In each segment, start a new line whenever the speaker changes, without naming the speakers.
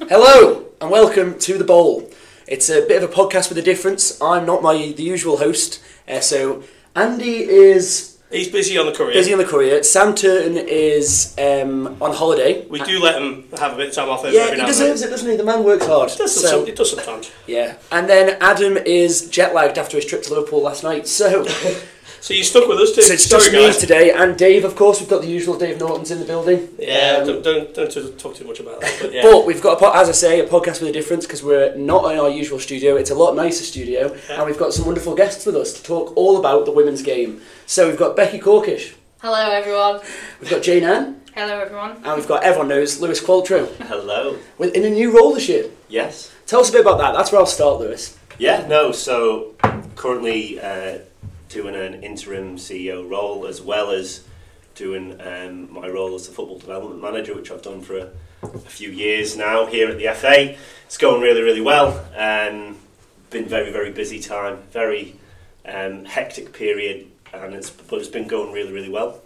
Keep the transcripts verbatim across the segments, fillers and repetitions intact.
Hello and welcome to The Bowl. It's a bit of a podcast with a difference. I'm not my the usual host, uh, so Andy is...
He's busy on the courier.
Busy on the courier. Sam Turton is um, on holiday.
We do let him have a bit of time off.
Yeah, he deserves it, doesn't he? The man works hard.
It does,
so,
some, it does sometimes.
Yeah. And then Adam is jet-lagged after his trip to Liverpool last night, so...
So you stuck with us too.
So it's
Sorry,
just
guys.
me today, and Dave, of course. We've got the usual Dave Norton's in the building.
Yeah,
um,
don't, don't don't talk too much about that. But, yeah.
but we've got, a po- as I say, a podcast with a difference because we're not in our usual studio. It's a lot nicer studio, yeah. And we've got some wonderful guests with us to talk all about the women's game. So we've got Becky Corkish.
Hello, everyone.
We've got Jane Ann.
Hello, everyone.
And we've got, everyone knows, Lewis Qualtrough.
Hello.
With, in a new role this year.
Yes.
Tell us a bit about that. That's where I'll start, Lewis.
Yeah, no, so currently uh, doing an interim C E O role as well as doing um, my role as the football development manager, which I've done for a, a few years now here at the F A. It's going really, really well. Um, been very, very busy time, very um, hectic period, and it's but it's been going really, really well.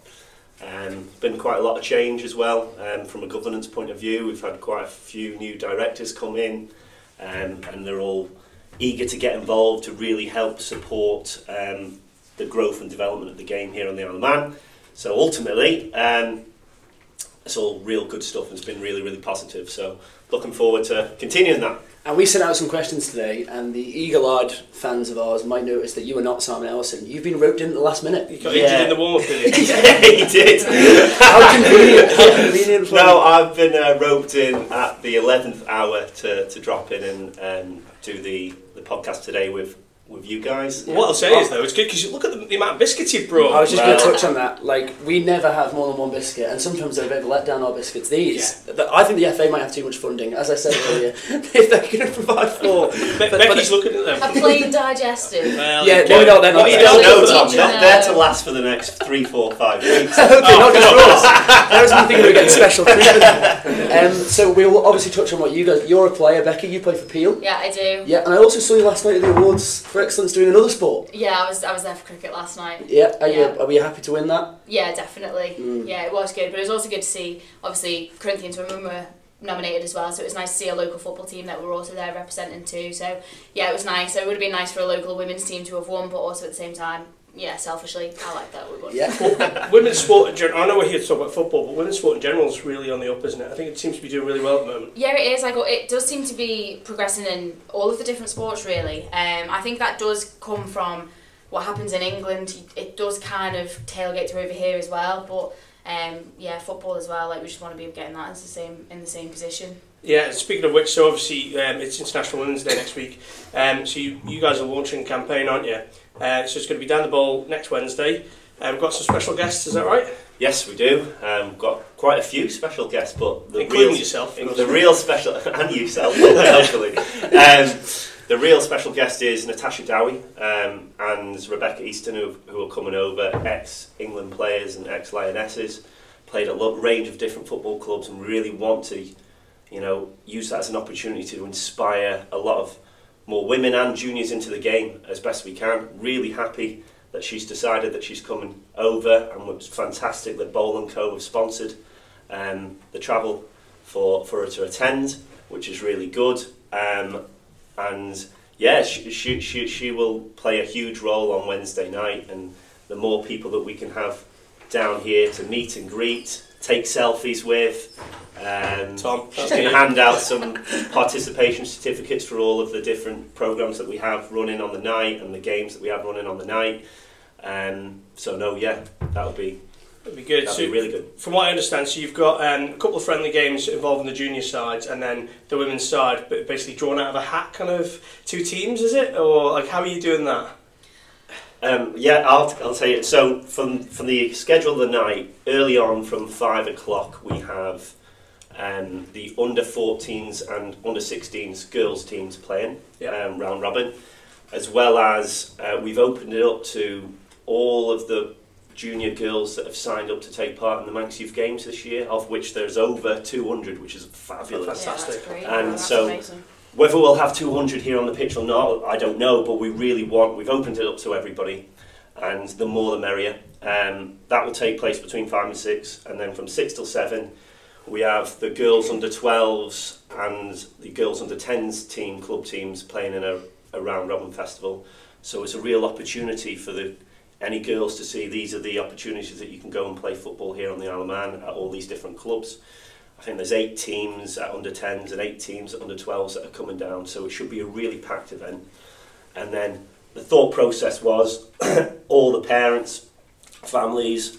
Um, been quite a lot of change as well um, from a governance point of view. We've had quite a few new directors come in, um, and they're all eager to get involved to really help support um, the growth and development of the game here on the Isle of Man. So ultimately, um, it's all real good stuff and it's been really, really positive. So looking forward to continuing that.
And we sent out some questions today, and the eagle-eyed fans of ours might notice that you are not Simon Ellison. You've been roped in at the last minute.
You got
yeah.
injured in the warm-up, did you?
Yeah, he did.
How convenient. How convenient for
No, I've been uh, roped in at the eleventh hour to, to drop in and um, do the, the podcast today with with you guys.
Yeah. What I'll say is though, it's good because you look at the, the amount of biscuits you've brought.
I was just
Well,
going to touch on that. Like, we never have more than one biscuit, and sometimes they're a bit of a letdown, our biscuits. These, yeah. I think the F A might have too much funding, as I said earlier, if they're going to provide for.
Be-
but,
Becky's
but,
looking at them.
A plain digestive.
Well,
yeah,
you
maybe not then.
What you
not
don't
then.
know, Tom,
Did you
not
know?
there to last for the next three, four, five weeks.
Okay,
Oh,
not just
no.
for us. I was thinking we were getting special treatment. Um, so we'll obviously touch on what you guys. You're a player, Becky. You play for Peel.
Yeah, I do.
Yeah, and I also saw you last night at the awards for excellence doing another sport.
Yeah, I was I was there for cricket last night.
Yeah, are,
Yeah.
You, are we happy to win that?
Yeah, definitely.
Mm.
Yeah, it was good, but it was also good to see, obviously, Corinthians women were nominated as well, so it was nice to see a local football team that were also there representing too. So yeah, it was nice. It would have been nice for a local women's team to have won, but also at the same time, yeah, selfishly, I like that we won.
Yeah.
Well, women's sport in general, I know we're here to talk about football, but women's sport in general is really on the up, isn't it? I think it seems to be doing really well at the moment.
Yeah, it is. Like, it does seem to be progressing in all of the different sports, really. Um, I think that does come from what happens in England. It does kind of tailgate to over here as well, but um, yeah, football as well. Like, we just want to be getting that in the same in the same position.
Yeah, speaking of which, so obviously um, it's International Women's Day next week. Um, so you, you guys are launching a campaign, aren't you? Uh, so it's going to be down the bowl next Wednesday. Uh, we've got some special guests, is that right?
Yes, we do. Um, we've got quite a few special guests, but the
Including
real,
yourself.
The real special, and yourself, hopefully. Um, the real special guest is Natasha Dowie um, and Rebecca Easton, who, who are coming over, ex-England players and ex-Lionesses, played at a range of different football clubs and really want to, you know, use that as an opportunity to inspire a lot of more women and juniors into the game as best we can. Really happy that she's decided that she's coming over, and it was fantastic that Bowl and Co have sponsored um, the travel for, for her to attend, which is really good. Um, and yeah, she, she, she, she will play a huge role on Wednesday night, and the more people that we can have down here to meet and greet, take selfies with, um,
Tom,
she's going to hand out some participation certificates for all of the different programmes that we have running on the night and the games that we have running on the night. Um, so no, yeah, that'll be
That'd be good.
that'll
So
be really good.
from what I understand, so you've got um, a couple of friendly games involving the junior side and then the women's side, but basically drawn out of a hat, kind of two teams, is it? Or like, how are you doing that?
Um, yeah, I'll, I'll tell you. So from from the schedule of the night, early on from five o'clock, we have um, the under fourteens and under sixteens girls teams playing
Yeah.
um, round robin, as well as uh, we've opened it up to all of the junior girls that have signed up to take part in the Manx Youth Games this year, of which there's over two hundred, which is fabulous.
Fantastic.
Yeah, that's great.
And
that's
so-
amazing.
Whether we'll have two hundred here on the pitch or not, I don't know, but we really want, we've opened it up to everybody, and the more the merrier. Um, that will take place between five and six, and then from six till seven, We have the girls under twelves and the girls under tens team, club teams playing in a, a round robin festival. So it's a real opportunity for the any girls to see these are the opportunities that you can go and play football here on the Isle of Man at all these different clubs. I think there's eight teams at under tens and eight teams at under twelves that are coming down, so it should be a really packed event. And then the thought process was all the parents, families,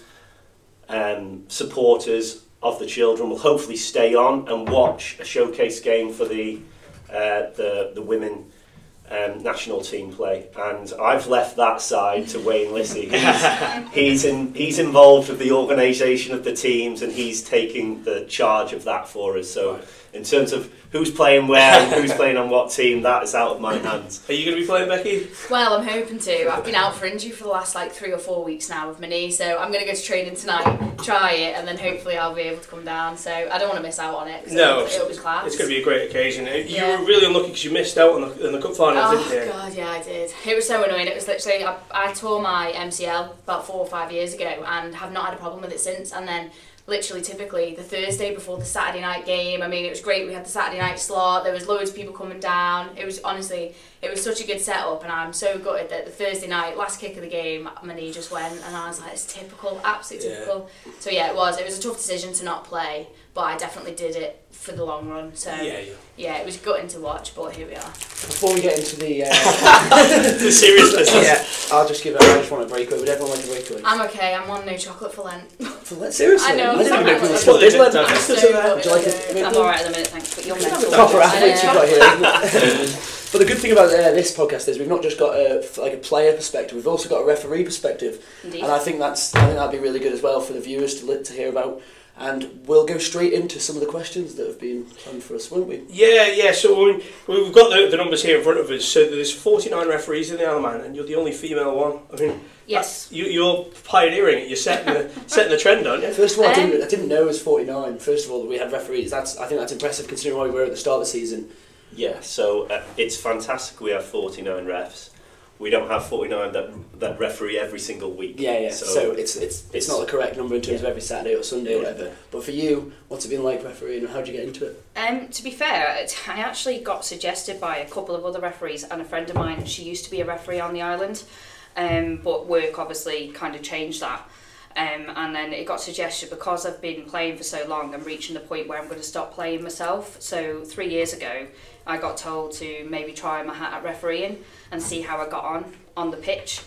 um, supporters of the children will hopefully stay on and watch a showcase game for the uh, the the women um, national team play. And I've left that side to Wayne Lissy. He's he's, in, he's involved with the organisation of the teams, and he's taking the charge of that for us. So in terms of who's playing where and who's playing on what team, that is out of my hands.
Are you going to be playing, Becky?
Well, I'm hoping to. I've been out for injury for the last like three or four weeks now with my knee, so I'm going to go to training tonight, try it, and then hopefully I'll be able to come down. So I don't want to miss out on it. Cause
No,
it'll, it'll be class.
It's going to be a great occasion. You
Yeah.
were really unlucky because you missed out on the, on the cup finals,
Oh
didn't you?
god, yeah, I did. It was so annoying. It was literally I, I tore my M C L about four or five years ago and have not had a problem with it since. And then literally typically the Thursday before the Saturday night game, I mean, it was great. We had the Saturday night slot. There was loads of people coming down. It was honestly, it was such a good setup, and I'm so gutted that the Thursday night last kick of the game, my knee just went, and I was like, it's typical, absolutely
Yeah.
typical. So yeah, it was. It was a tough decision to not play, but I definitely did it for the long run. So
Yeah, yeah.
yeah, it was gutting to watch, but here we are.
Before we get into the, uh,
The seriousness.
yeah, I'll just give it. I just want a breakaway. Would everyone like a breakaway?
I'm okay. I'm on no chocolate for Lent.
For Lent? Seriously?
I know,
I didn't
sorry,
even know
I'm
people
not-
still
That's
did
what they
Lent.
did,
I'm
Just
so
to that.
Would you like
gutted.
a maple?
I'm alright at the minute, thanks. But you're mental.
Proper athletes
I
you've
know.
got here. Isn't it? But the good thing about uh, this podcast is we've not just got a f- like a player perspective, we've also got a referee perspective,
Indeed.
and I think that's I think that'd be really good as well for the viewers to li- to hear about. And we'll go straight into some of the questions that have been planned for us, won't we?
Yeah, yeah. So I mean, we've got the, the numbers here in front of us. So there's forty-nine referees in the Isle of Man, and you're the only female one. I mean,
Yes.
you, you're pioneering it. You're setting the setting the trend, aren't you?
First of all, I didn't,
Um,
I didn't know it was forty-nine. First of all, that we had referees. That's I think that's impressive considering where we were at the start of the season.
Yeah, so uh, it's fantastic we have forty-nine refs. We don't have forty-nine that that referee every single week.
Yeah, yeah. So,
So,
it's, it's it's
it's-
not the correct number in terms
yeah.
of every Saturday or Sunday or
Yeah.
whatever. But for you, what's it been like refereeing, and how did you get into it?
Um, to be fair, it- I actually got suggested by a couple of other referees, and a friend of mine, she used to be a referee on the island, um, but work obviously kind of changed that. Um, and then it got suggested because I've been playing for so long, I'm reaching the point where I'm going to stop playing myself. So three years ago, I got told to maybe try my hat at refereeing and see how I got on on the pitch.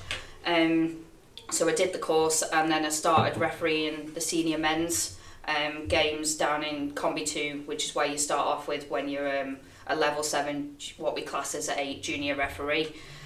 Um, so I did the course, and then I started refereeing the senior men's um, games down in Combi two, which is where you start off with when you're um, a level seven, what we class as a junior referee.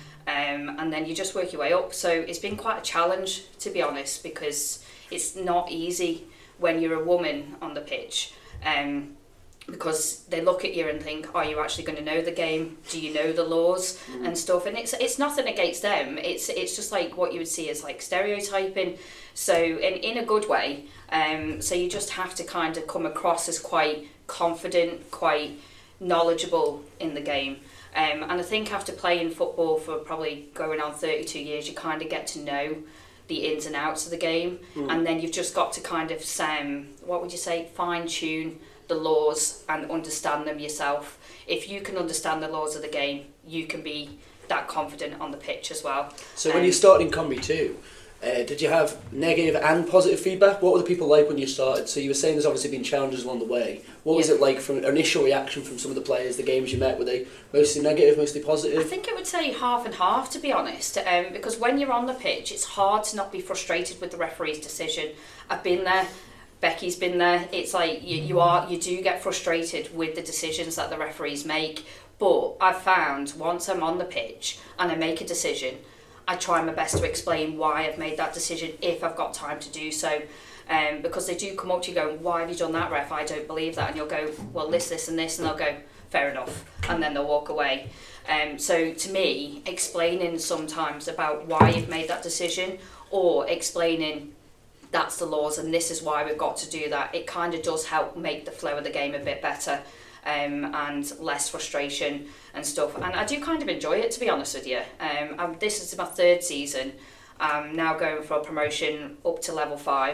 Um, and then you just work your way up. So it's been quite a challenge, to be honest, because it's not easy when you're a woman on the pitch, um, because they look at you and think, are you actually going to know the game? Do you know the laws
Mm.
and stuff? And it's it's nothing against them. It's it's just like what you would see as like stereotyping. So in, in a good way. Um, so you just have to kind of come across as quite confident, quite knowledgeable in the game. Um, and I think after playing football for probably going on thirty-two years, you kind of get to know the ins and outs of the game.
Mm.
And then you've just got to kind of, um, what would you say, fine-tune the laws and understand them yourself. If you can understand the laws of the game, you can be that confident on the pitch as well.
So when
Um,
you started in Combi two, uh, did you have negative and positive feedback? What were the people like when you started? So you were saying there's obviously been challenges along the way. What was
Yeah.
it like from initial reaction from some of the players, the games you met? Were they mostly negative, mostly
I
positive?
think I would say half and half, to be honest, um, because when you're on the pitch, it's hard to not be frustrated with the referee's decision. I've been there. Becky's been there. It's like you, you are you do get frustrated with the decisions that the referees make, but I've found once I'm on the pitch and I make a decision, I try my best to explain why I've made that decision if I've got time to do so. Um, because they do come up to you going, why have you done that, ref? I don't believe that. And you'll go, well, this, this and this, and they'll go, fair enough, and then they'll walk away. Um, so to me, explaining sometimes about why you've made that decision, or explaining that's the laws and this is why we've got to do that, it kind of does help make the flow of the game a bit better, um, and less frustration and stuff. And I do kind of enjoy it, to be honest with you. Um, I'm, this is my third season. I'm now going for a promotion up to level five.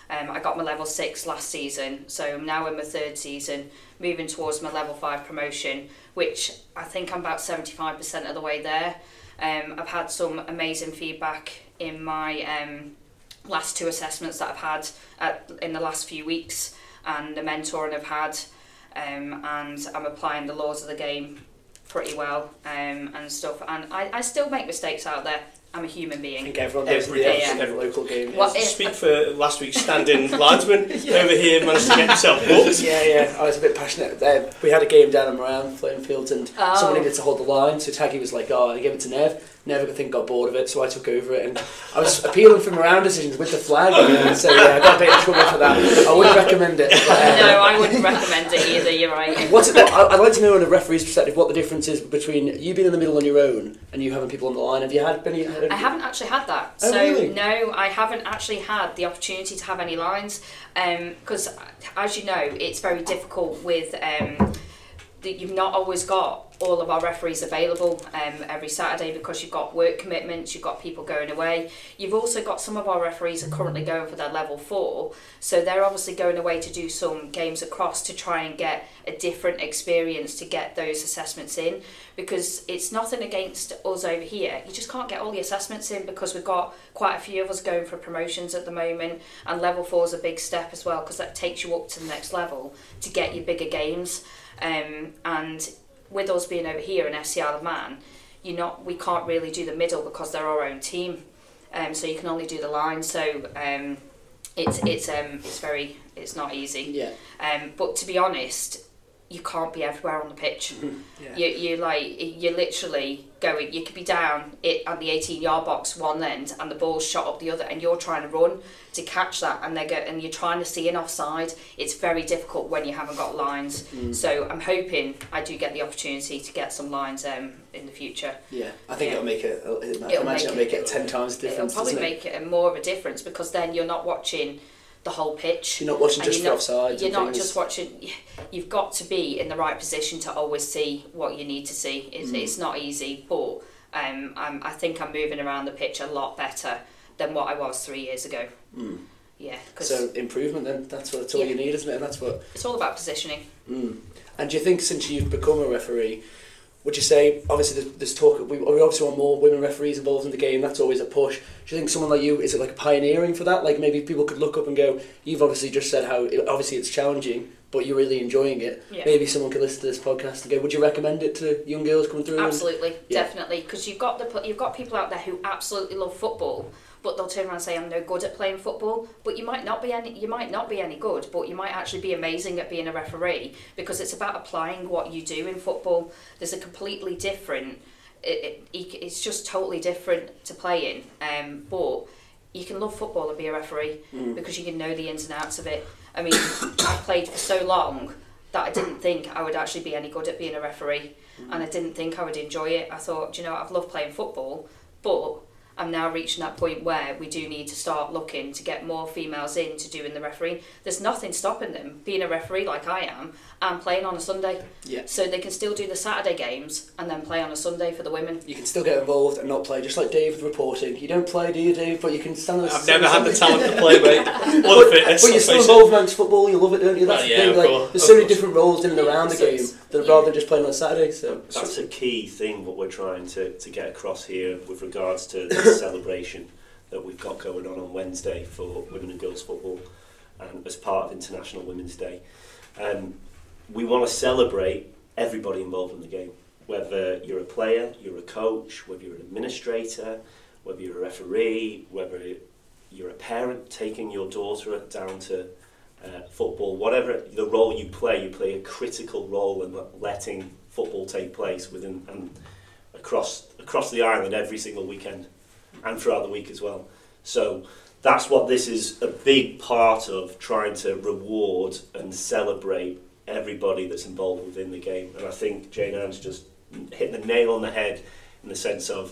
Um, I got my level six last season, so I'm now in my third season, moving towards my level five promotion, which I think I'm about seventy-five percent of the way there. Um, I've had some amazing feedback in my um, last two assessments that I've had at, in the last few weeks, and the mentoring I've had, um, and I'm applying the laws of the game pretty well um, and stuff. And I, I still make mistakes out there. I'm a human being.
I think everyone does
Every
in
day,
every,
yeah.
every local game.
What
To
if-
speak for last week's standing linesman over here, managed to get himself booked.
Yeah, yeah, I was a bit passionate. Uh, we had a game down in Moran, Flame Fields, and
Oh.
someone needed to hold the line, so Taggy was like, oh, I gave it to Nev. Nev, I think, got bored of it, so I took over it, and I was appealing for Moran decisions with the flag, and so yeah, I got a bit in trouble for that. I wouldn't recommend it. But, uh,
No, I wouldn't recommend it either, you're right.
What's it, I- I'd like to know, in a referee's perspective, what the difference is between you being in the middle on your own and you having people on the line. Have you had any? Had any
I haven't actually had that.
Oh,
so
really?
no, I haven't actually had the opportunity to have any lines, because um, as you know, it's very difficult with um, that you've not always got all of our referees available um, every Saturday because you've got work commitments, you've got people going away. You've also got some of our referees are currently going for their level four, so they're obviously going away to do some games across to try and get a different experience to get those assessments in, because it's nothing against us over here. You just can't get all the assessments in because we've got quite a few of us going for promotions at the moment, and level four is a big step as well because that takes you up to the next level to get your bigger games. Um, and with us being over here in F C Isle of Man, you not we can't really do the middle because they're our own team, um, so you can only do the line. So um, it's it's um it's very it's not easy.
Yeah.
Um, but to be honest, you can't be everywhere on the pitch.
Yeah.
You you like you're literally going. You could be down it at the eighteen yard box one end, and the ball's shot up the other, and you're trying to run to catch that, and they go and you're trying to see an offside. It's very difficult when you haven't got lines.
Mm.
So I'm hoping I do get the opportunity to get some lines um in the future.
Yeah, I think
Yeah.
it'll make it. I
It'll
imagine
make
it'll
it-
make it ten times
It'll
difference.
probably
doesn't it?
make it a more of a difference because then you're not watching the whole pitch.
You're not watching
And
just
you're
for
not-
offsides.
You're
and
not
things.
just watching. You've got to be in the right position to always see what you need to see. It's,
Mm.
it's not easy, but um, I'm, I think I'm moving around the pitch a lot better than what I was three years ago.
Mm.
Yeah, because
So improvement, then that's what that's all
Yeah.
you need, isn't it? And that's what.
it's all about positioning.
Mm. And do you think since you've become a referee, would you say, obviously there's, there's talk, we, we obviously want more women referees involved in the game, that's always a push. Do you think someone like you, is it like pioneering for that? Like maybe people could look up and go, you've obviously just said how, it, obviously it's challenging, but you're really enjoying it.
Yeah.
Maybe someone could listen to this podcast and go, would you recommend it to young girls coming through?
Absolutely,
Yeah.
definitely, because you've got the you've got people out there who absolutely love football, but they'll turn around and say I'm no good at playing football. But you might not be any you might not be any good, but you might actually be amazing at being a referee because it's about applying what you do in football. There's a completely different. It, it, it's just totally different to playing, um, but you can love football and be a referee
Mm.
because you can know the ins and outs of it. I mean, I played for so long that I didn't think I would actually be any good at being a referee,
Mm.
and I didn't think I would enjoy it. I thought, do you know, I've loved playing football, but I'm now reaching that point where we do need to start looking to get more females in to doing the refereeing. There's nothing stopping them being a referee like I am and playing on a Sunday.
Yeah.
So they can still do the Saturday games and then play on a Sunday for the women.
You can still get involved and not play, just like Dave with reporting. You don't play, do you, Dave? But you can stand there.
I've never had the talent to play, mate. Or the fitness.
But you're
let's
still
face it.
involved amongst football, you love it, don't you? That's
Well,
the
yeah,
thing.
of
Like,
course,
there's
of
so many
course.
different roles in and around the
So
game
it's-
that
yeah.
rather than just playing on Saturday. So
That's a key thing what we're trying to, to get across here with regards to the celebration that we've got going on on Wednesday for women and girls football and as part of International Women's Day. Um, we want to celebrate everybody involved in the game, whether you're a player, you're a coach, whether you're an administrator, whether you're a referee, whether you're a parent taking your daughter down to uh, football, whatever the role you play, you play a critical role in letting football take place within and across across the island every single weekend and throughout the week as well. So that's what this is a big part of, trying to reward and celebrate everybody that's involved within the game. And I think Jane Ann's just hit the nail on the head in the sense of,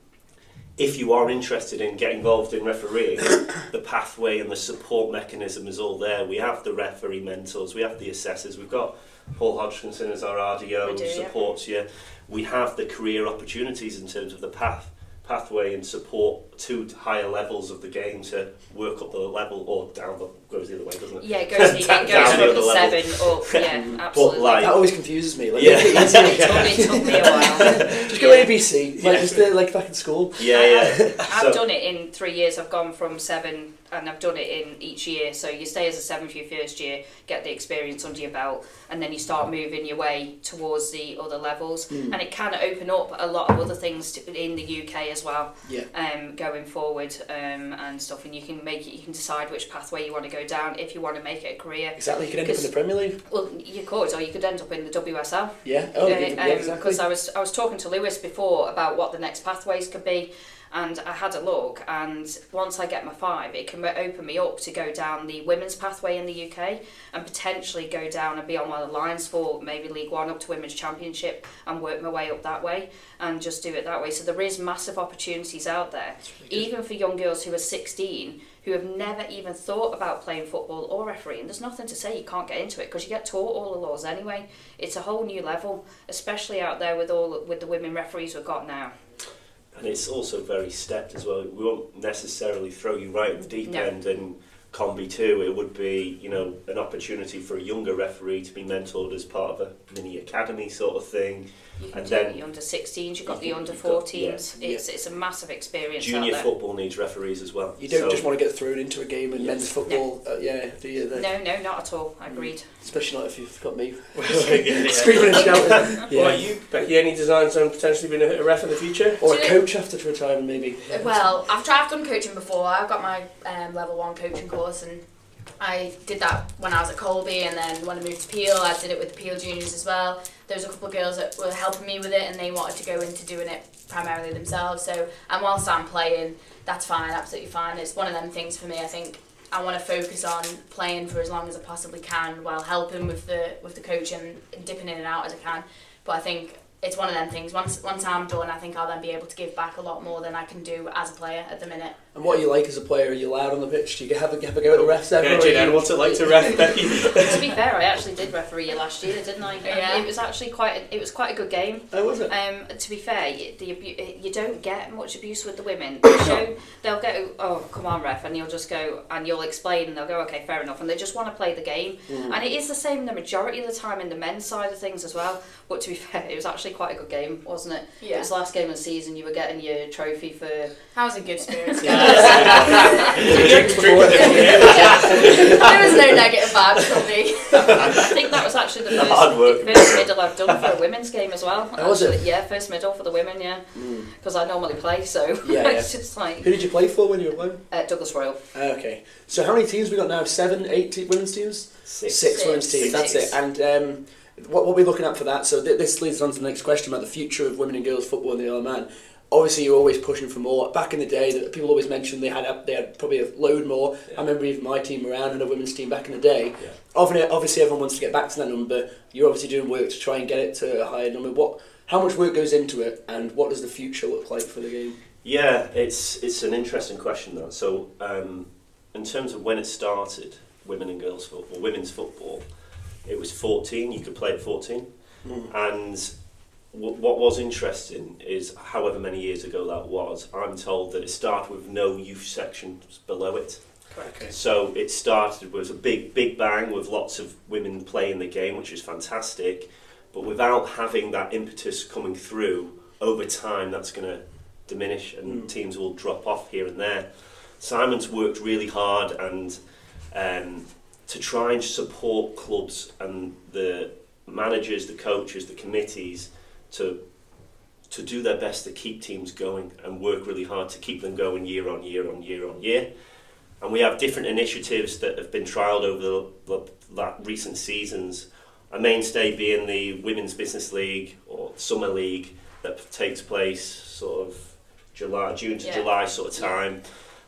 if you are interested in getting involved in refereeing, the pathway and the support mechanism is all there. We have the referee mentors, we have the assessors, we've got Paul Hodgkinson as our R D O
We do,
who
yeah.
supports you. We have the career opportunities in terms of the path pathway and support two higher levels of the game to work up the level, or down the goes the other way, doesn't it?
Yeah, it goes, it
Down
goes
the
from
other
the
level.
seven up. Yeah, absolutely.
like-
That always confuses me. Like,
Yeah.
make it easier.
it, took, it took me a while.
Just go
Yeah.
A B C, like
Yeah.
just uh, like back in school.
Yeah, yeah.
I've
So-
done it in three years. I've gone from seven, and I've done it in each year. So you stay as a seven for your first year, get the experience under your belt, and then you start moving your way towards the other levels.
Mm.
And it can open up a lot of other things to, in the U K as well.
Yeah.
Um, going forward um, and stuff, and you can make it. You can decide which pathway you want to go down if you want to make it a career.
Exactly, you could end up in the Premier League.
Well, you could, or you could end up in the W S L.
Yeah. Oh,
Yeah,
yeah,
um,
exactly.
Because I was I was talking to Lewis before about what the next pathways could be, and I had a look, and once I get my five, it can open me up to go down the women's pathway in the U K and potentially go down and be on one of the lines for maybe League One up to Women's Championship and work my way up that way and just do it that way. So there is massive opportunities out there,
Really
even for young girls who are sixteen who have never even thought about playing football or refereeing. There's nothing to say you can't get into it because you get taught all the laws anyway. It's a whole new level, especially out there with all with the women referees we've got now.
And it's also very stepped as well. We won't necessarily throw you right in the deep
No.
end and Combi two. It would be, you know, an opportunity for a younger referee to be mentored as part of a mini academy sort of thing.
You can
And
do
then
the under sixteens, you've got
you
the
can-
under
you've got-
fourteens.
yeah.
It's it's a massive experience
Junior
out there.
football needs referees as well.
You don't
So-
just want to get thrown into a game in
Yes.
men's football, uh, yeah, do you? The,
No, no, not at all. Agreed.
Especially not if you've got me
Yeah.
screaming and shouting.
What
Yeah.
about you, Becky? Any designs on potentially being a, a ref in the future?
Or a
Do you-
coach after retirement, maybe.
Well, I've tried, I've done coaching before. I've got my um, level one coaching course, and I did that when I was at Colby, and then when I moved to Peel, I did it with the Peel juniors as well. There was a couple of girls that were helping me with it, and they wanted to go into doing it primarily themselves. So, and whilst I'm playing, that's fine, absolutely fine. It's one of them things for me. I think I want to focus on playing for as long as I possibly can, while helping with the with the coaching, dipping in and out as I can. But I think it's one of them things. Once once I'm done, I think I'll then be able to give back a lot more than I can do as a player at the minute.
And what are you like as a player? Are you loud on the pitch? Do you have a, have a go at the refs ever?
Yeah,
or
Jane,
are you-
what's it like to ref, Becky?
To be fair, I actually did referee you last year, didn't I? And
Yeah.
It was actually quite a, it was quite a good game.
Oh, was it?
Um, to be fair, you, the abu- you don't get much abuse with the women. They show, they'll go, oh, come on, ref, and you'll just go, and you'll explain, and they'll go, okay, fair enough, and they just want to play the game.
Mm.
And it is the same the majority of the time in the men's side of things as well. But to be fair, it was actually quite a good game, wasn't it? It
Yeah,
was the last game of the season, you were getting your trophy for...
that was a good spirit.
Drinks
Drink
before-
with them, yeah.
There was no negative vibes from me.
I think that was actually the
Hard work.
first, first middle I've done for a women's game as well.
Oh, was it?
Actually, yeah, first middle for the women, yeah.
Mm.
Because I normally play, so
Yeah,
it's just like...
Who did you play for when you were playing?
Uh, Douglas Royal.
Ah, okay. So how many teams we got now? Seven, eight te- women's teams?
Six.
Six,
Six.
women's teams, that's
Six.
it. And um, what, what we're looking at for that, so th- this leads on to the next question about the future of women and girls football in the Isle of Man. Obviously, you're always pushing for more. Back in the day, that people always mentioned they had a, they had probably a load more.
Yeah.
I remember even my team around had a women's team back in the day.
Yeah.
Obviously, obviously, everyone wants to get back to that number. You're obviously doing work to try and get it to a higher number. What, how much work goes into it, and what does the future look like for the game?
Yeah, it's it's an interesting question though. So, um, in terms of when it started, women and girls football, women's football, it was fourteen. You could play at fourteen,
Mm.
and w- what was interesting is, however many years ago that was, I'm told that it started with no youth sections below it.
Okay.
So it started with a big, big bang with lots of women playing the game, which is fantastic. But without having that impetus coming through, over time that's going to diminish and
Mm.
teams will drop off here and there. Simon's worked really hard and um, to try and support clubs and the managers, the coaches, the committees to to do their best to keep teams going and work really hard to keep them going year on year on year on year. And we have different initiatives that have been trialled over the, the, the recent seasons. A mainstay being the Women's Business League or Summer League that takes place sort of July, June to
Yeah.
July sort of time.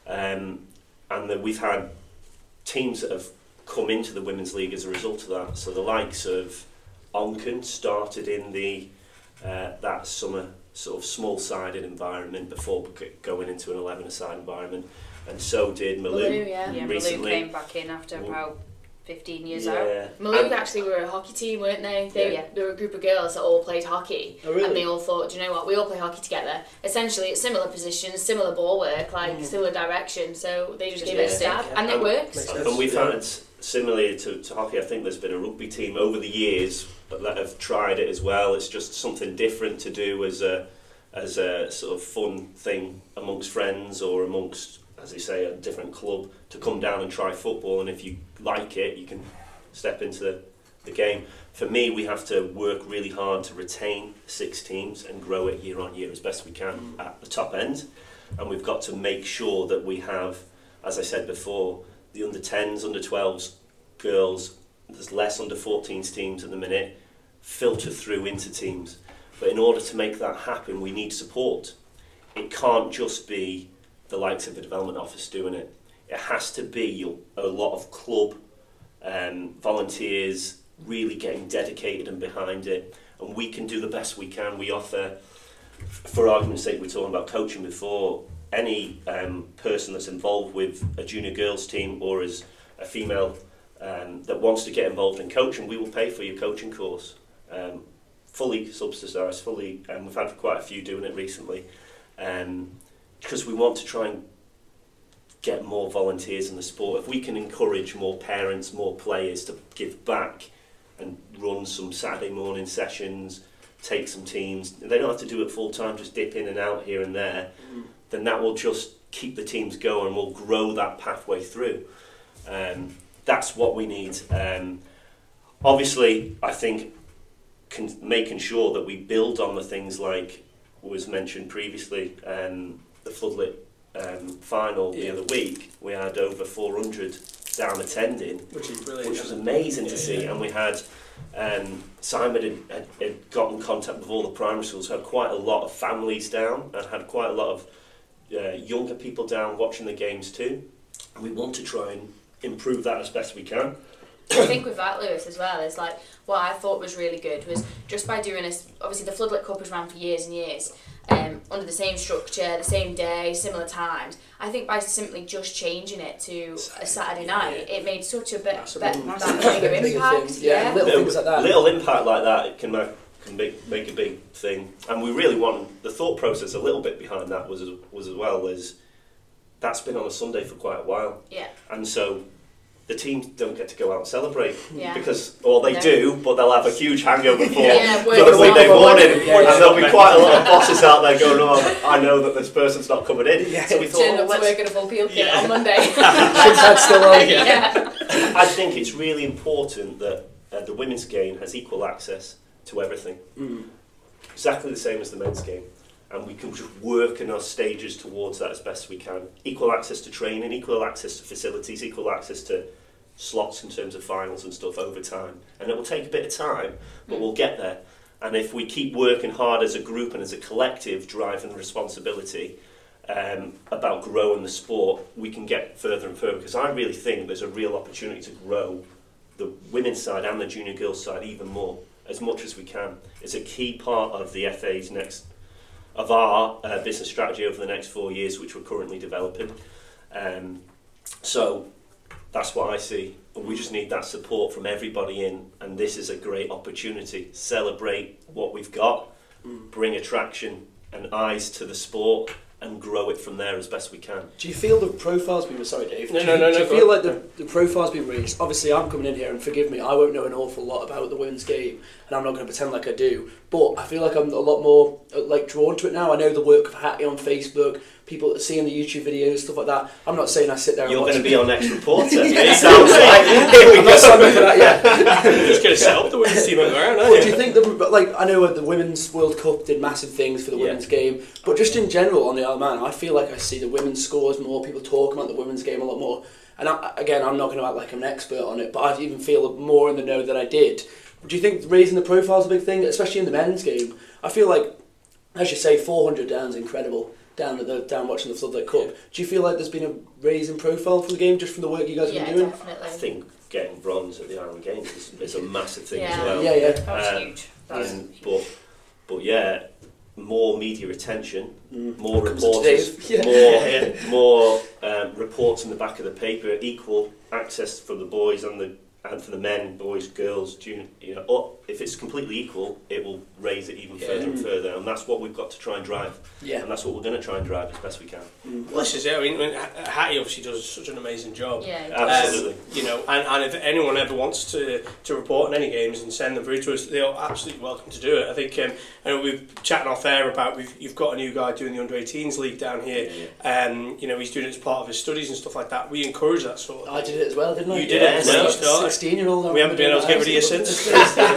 Um, and that we've had teams that have come into the Women's League as a result of that. So the likes of Onken started in the uh, that summer sort of small-sided environment before g- going into an eleven-a-side environment. And so did Malou.
Malou, yeah.
Yeah, Malou
recently.
came back in after
Well,
about fifteen years
yeah.
out.
Malouk
And-
actually were a hockey team, weren't they? They,
Yeah.
they were a group of girls that all played hockey.
Oh, really?
And they all thought, do you know what, we all play hockey together. Essentially, it's similar positions, similar ball work, like
Mm.
similar direction. So they just
Just
gave it a
make it
stab.
stick,
And
yeah.
it works.
Makes sense.
And we've
Yeah.
had, similarly to, to hockey, I think there's been a rugby team over the years that have tried it as well. It's just something different to do as a as a sort of fun thing amongst friends or amongst, as they say, a different club, to come down and try football. And if you like it, you can step into the, the game. For me, we have to work really hard to retain six teams and grow it year on year as best we can at the top end. And we've got to make sure that we have, as I said before, the under tens, under twelves, girls, there's less under fourteens teams at the minute, filter through into teams. But in order to make that happen, we need support. It can't just be the likes of the development office doing it. It has to be a lot of club um, volunteers really getting dedicated and behind it. And we can do the best we can. We offer, for argument's sake, we were talking about coaching before, any um, person that's involved with a junior girls team or as a female um, that wants to get involved in coaching, we will pay for your coaching course. Um, fully subsidised, fully, and we've had quite a few doing it recently, um, because we want to try and get more volunteers in the sport. If we can encourage more parents, more players to give back and run some Saturday morning sessions, take some teams, they don't have to do it full time, just dip in and out here and there, mm. then that will just keep the teams going, we'll grow that pathway through. Um, that's what we need. Um, obviously, I think Con- making sure that we build on the things like was mentioned previously, um, the Floodlit um, final yeah. the other week, we had over four hundred down attending,
which is brilliant,
which was amazing yeah, to see. Yeah. And we had um, Simon had, had, had got in contact with all the primary schools, had quite a lot of families down, and had quite a lot of uh, younger people down watching the games too. And we want to try and improve that as best we can.
I think with that, Lewis, as well, is like what I thought was really good was just by doing this. Obviously, the Floodlit Cup was ran for years and years, um, under the same structure, the same day, similar times. I think by simply just changing it to a Saturday night, it made such a bit,
Massive,
bit
massive.
that bigger
Bigger
impact.
things, yeah,
Yeah,
little
little,
things like that.
Little impact like that can make can make, make a big thing. And we really want the thought process a little bit behind that was was as well as that's been on a Sunday for quite a while.
Yeah.
And so the teams don't get to go out and celebrate
Yeah.
because, or they
No.
do, but they'll have a huge hangover for,
Yeah,
for the
working
Monday
hard.
morning,
Yeah, yeah.
and there'll be quite a lot of bosses out there going, "Oh, I know that this person's not coming in."
Yeah.
So we thought,
Turn
oh,
up to
let's,
work at a full peel kit
Yeah.
on Monday.
Shin's head still on.
yeah.
I think it's really important that uh, the women's game has equal access to everything,
Mm.
exactly the same as the men's game. And we can just work in our stages towards that as best we can. Equal access to training, equal access to facilities, equal access to slots in terms of finals and stuff over time. And it will take a bit of time, but we'll get there. And if we keep working hard as a group and as a collective, driving responsibility um, about growing the sport, we can get further and further. Because I really think there's a real opportunity to grow the women's side and the junior girls side even more, as much as we can. It's a key part of the F A's next of our uh, business strategy over the next four years, which we're currently developing. Um, so that's what I see. We just need that support from everybody in, and this is a great opportunity. Celebrate what we've got, mm. bring attraction and eyes to the sport, and grow it from there as best we can.
Do you feel the profile's been... Sorry, Dave.
No,
do
no,
you,
no,
Do
no,
you
go
feel
on.
like the, the profile's been raised? Obviously, I'm coming in here, and forgive me, I won't know an awful lot about the women's game, and I'm not going to pretend like I do, but I feel like I'm a lot more uh, like drawn to it now. I know the work of Hattie on Facebook, people seeing the YouTube videos, stuff like that. I'm not saying I sit there and
You're
watch
going to
it.
be our next reporter.
Yeah.
It sounds like. Here we
I'm
go.
not signing up for that yet.
You're just going to set up the women's team around, aren't
But
you?
do you think the like I know the Women's World Cup did massive things for the
Yeah.
women's game, but just in general on the Isle of Man, I feel like I see the women's scores more, people talk about the women's game a lot more. And I, again, I'm not going to act like I'm an expert on it, but I even feel more in the know than I did. Do you think raising the profile is a big thing, especially in the men's game? I feel like, as you say, four hundred down is incredible. Down at the down watching the Floodlit Cup. Do you feel like there's been a raise in profile for the game just from the work you guys have
Yeah,
been doing?
definitely.
I think getting bronze at the Island Games is, is a massive thing
Yeah.
as well.
Yeah, yeah.
That was
Um,
huge. That was
Um,
huge.
but, but yeah, more media attention,
Mm.
more
Comes to
reporters,
Dave. Yeah.
more more um, reports in the back of the paper, equal access for the boys and the and for the men, boys, girls, junior, you know, or if it's completely equal, it will raise it even
Yeah.
further and further, and that's what we've got to try and drive.
Yeah.
And that's what we're going to try and drive as best we can.
Mm.
Well, this is it. I mean, I mean, H- Hattie obviously does such an amazing job.
Yeah.
Absolutely.
Um, you know, and, and if anyone ever wants to, to report on any games and send them through to us, they're absolutely welcome to do it. I think um, I know we've chatting off air about we've you've got a new guy doing the under eighteens league down here. Um, you know, he's doing it as part of his studies and stuff like that. We encourage that sort of
I did it as well, didn't I?
You did
it
Yeah,
as well,
you started.
sixteen-year-old.
We haven't been able to get rid of you since.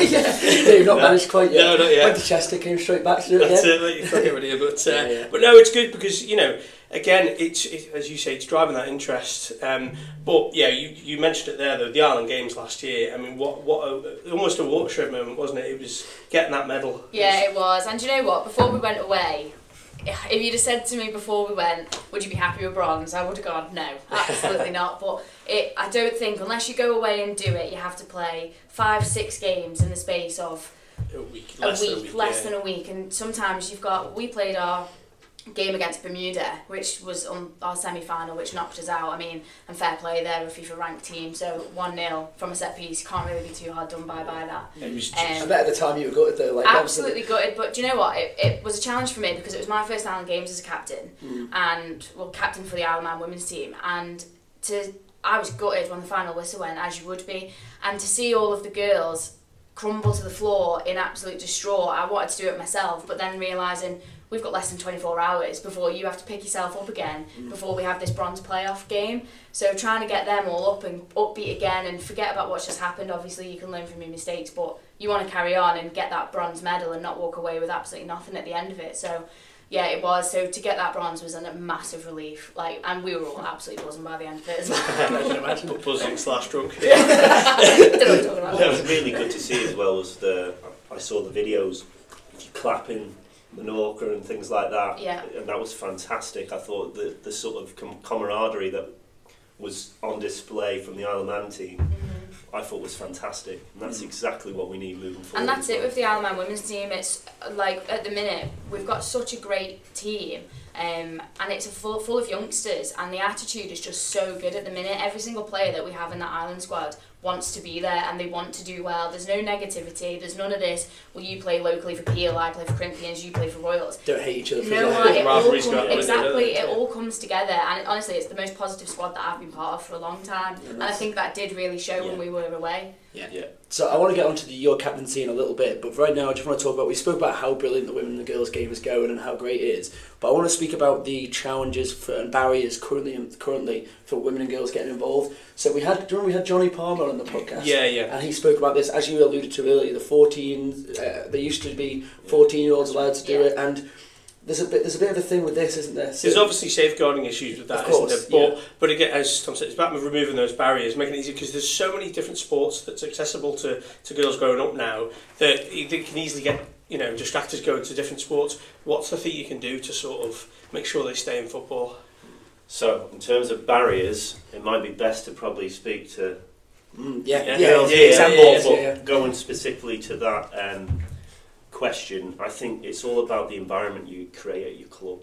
Yeah, you've not managed quite yet.
No, not yet.
Went to Chester, came straight back to do it
That's
again.
it, like, you can't get rid of you. But, uh,
Yeah, yeah.
but no, it's good because, you know, again, it's it, as you say, it's driving that interest. Um, but, yeah, you, you mentioned it there, though, the Ireland Games last year. I mean, what what a, almost a watershed moment, wasn't it? It was getting that medal.
Yeah, it was. And do you know what? Before we went away, if you'd have said to me before we went, would you be happy with bronze? I would have gone, no, absolutely not. But it, I don't think, unless you go away and do it, you have to play five, six games in the space of
A week,
a
less
week,
than a week.
less
yeah.
than a week. And sometimes you've got, we played our game against Bermuda, which was on our semi-final, which knocked us out. I mean, and fair play, they're a FIFA ranked team, so one nil from a set piece, can't really be too hard done by by that.
It was just,
Um,
I bet at the time you were gutted though. Like,
Absolutely gutted, but do you know what? It, it was a challenge for me because it was my first Island Games as a captain,
Mm.
and well, captain for the Isle of Man women's team, and to I was gutted when the final whistle went, as you would be, and to see all of the girls crumble to the floor in absolute distraught. I wanted to do it myself, but then realising we've got less than twenty-four hours before you have to pick yourself up again, before we have this bronze playoff game. So trying to get them all up and upbeat again and forget about what's just happened. Obviously you can learn from your mistakes, but you want to carry on and get that bronze medal and not walk away with absolutely nothing at the end of it. So yeah, it was. So to get that bronze was a massive relief. Like, and we were all absolutely buzzing by the end of it as well.
I can imagine.
but buzzing slash drunk.
Don't know what you're talking about.
What was really good to see as well was the, I saw the videos, clapping Menorca and things like that,
Yeah.
and that was fantastic. I thought the, the sort of com- camaraderie that was on display from the Isle of Man team,
Mhm.
I thought was fantastic, and that's exactly what we need moving forward.
And that's
as
it
well.
with the Isle of Man women's team. It's like at the minute we've got such a great team, um, and it's a full full of youngsters, and the attitude is just so good at the minute. Every single player that we have in that Island squad wants to be there and they want to do well. There's no negativity. There's none of this. Well, you play locally for Peel, I play for Corinthians, you play for Royals.
Don't hate each other for
No,
that.
one, it all
Rivalries
come,
go out the window,
exactly.
don't
It
they?
all comes together, and it, honestly, it's the most positive squad that I've been part of for a long time.
Yeah,
And I
nice.
think that did really show
Yeah.
when we were away.
Yeah.
Yeah.
So I want to get onto the, your captaincy in a little bit, but right now I just want to talk about, we spoke about how brilliant the women and the girls game is going and how great it is, but I want to speak about the challenges for, and barriers currently currently for women and girls getting involved. So we had, do you remember we had Johnny Palmer on the podcast?
Yeah, yeah.
And he spoke about this, as you alluded to earlier, the fourteen, uh, there used to be fourteen year olds allowed to do
Yeah.
it, and there's a bit there's a bit of a thing with this, isn't there? So,
There's obviously safeguarding issues with that,
Of course,
isn't there? But,
yeah.
but again, as Tom said, it's about removing those barriers, making it easy, because there's so many different sports that's accessible to, to girls growing up now that they can easily get, you know, distracted going to different sports. What's the thing you can do to sort of make sure they stay in football?
So, in terms of barriers, it might be best to probably speak to
Mm, yeah,
Yeah.
yeah,
girls,
yeah,
yeah,
yeah,
and
yeah,
boys,
yeah,
but
yeah.
going specifically to that um, question, I think it's all about the environment you create at your club.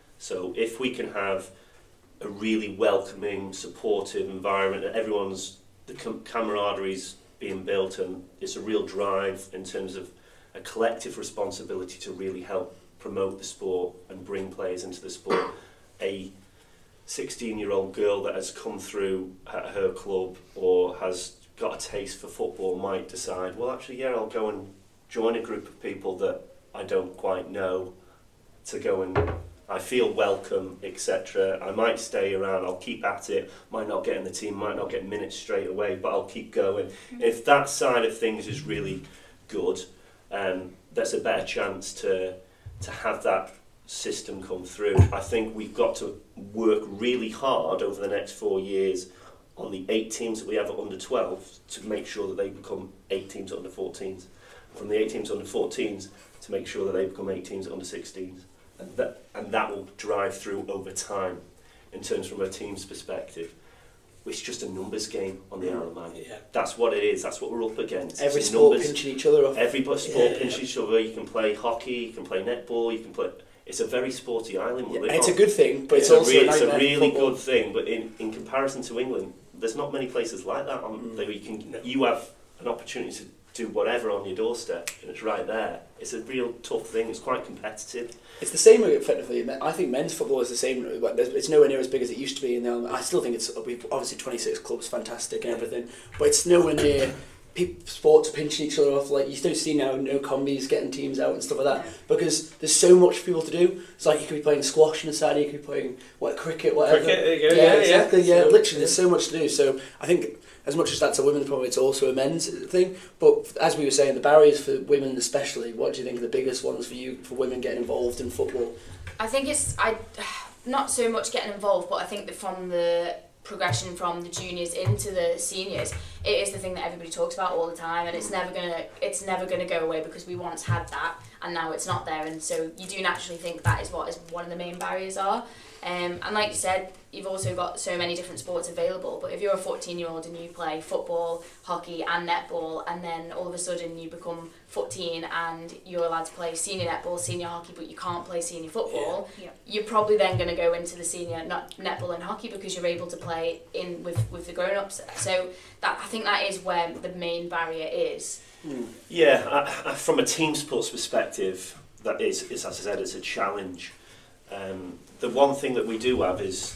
So if we can have a really welcoming, supportive environment, that everyone's, the com- camaraderie's being built, and it's a real drive in terms of a collective responsibility to really help promote the sport and bring players into the sport. A sixteen-year-old girl that has come through at her club or has got a taste for football might decide, well, actually, yeah, I'll go and join a group of people that I don't quite know, to go and I feel welcome, et cetera. I might stay around, I'll keep at it, might not get in the team, might not get minutes straight away, but I'll keep going. If that side of things is really good, um, there's a better chance to to have that system come through. I think we've got to work really hard over the next four years on the eight teams that we have at under twelve to make sure that they become eight teams at under fourteens. From the eight teams under fourteens to make sure that they become eight teams at under sixteens. And that, and that will drive through over time in terms from a team's perspective. It's just a numbers game on the Isle of Man.
Yeah.
That's what it is, that's what we're up against.
Every
It's
sport
numbers.
pinching each other off.
Every sport
Yeah.
pinches each other. You can play hockey, you can play netball, you can play it's a very sporty island.
Yeah,
We live
it's
on.
a good thing, but it's,
a
also
re-
a
it's a
nightmare for
really
football.
good thing. But in, in comparison to England, there's not many places like that. On,
Mm.
that you can you have an opportunity to do whatever on your doorstep, and it's right there. It's a real tough thing. It's quite competitive.
It's the same way, effectively. I think men's football is the same. but there's- It's nowhere near as big as it used to be. In the, I still think it's we've obviously twenty-six clubs, fantastic and everything, but it's nowhere near. People, sports pinching each other off, like you don't see now no combis getting teams out and stuff like that, because there's so much for people to do. It's like you could be playing squash on a Saturday, you could be playing what cricket, whatever.
Cricket, there you go,
yeah,
yeah,
exactly.
yeah.
Yeah,
So,
literally,
yeah.
there's so much to do. So I think as much as that's a women's problem, it's also a men's thing. But as we were saying, the barriers for women especially, what do you think are the biggest ones for you, for women getting involved in football?
I think it's I, not so much getting involved, but I think that from the progression from the juniors into the seniors, it is the thing that everybody talks about all the time, and it's never gonna it's never gonna go away, because we once had that and now it's not there, and so you do naturally think that is what is one of the main barriers are. Um, and like you said, you've also got so many different sports available, but if you're a fourteen year old and you play football, hockey and netball, and then all of a sudden you become fourteen and you're allowed to play senior netball, senior hockey, but you can't play senior football,
Yeah.
you're probably then going to go into the senior not netball and hockey, because you're able to play in with, with the grown-ups. So that I think that is where the main barrier is.
Mm.
Yeah, I, I, from a team sports perspective, that is, is, as I said, it's a challenge. Um, the one thing that we do have is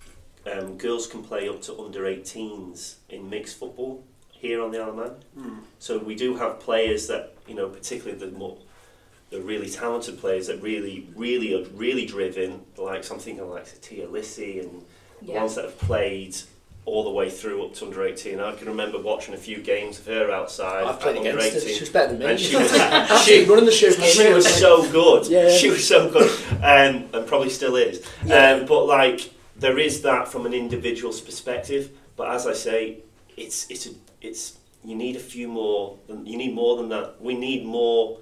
um, girls can play up to under eighteens in mixed football here on the Isle of Man.
Mm.
So we do have players that, you know, particularly the more the really talented players that really, really are really driven, like something like Tia Lissy and the
Yeah.
ones that have played all the way through up to under eighteen. I can remember watching a few games of her outside.
I've played
at under
against her.
eighteen.
She was better than me.
And she was,
Actually,
she,
running the show.
she was so good.
Yeah, yeah.
She was so good, um, and probably still is.
Yeah.
Um, but like, there is that from an individual's perspective. But as I say, it's it's a, it's you need a few more. You need more than that. We need more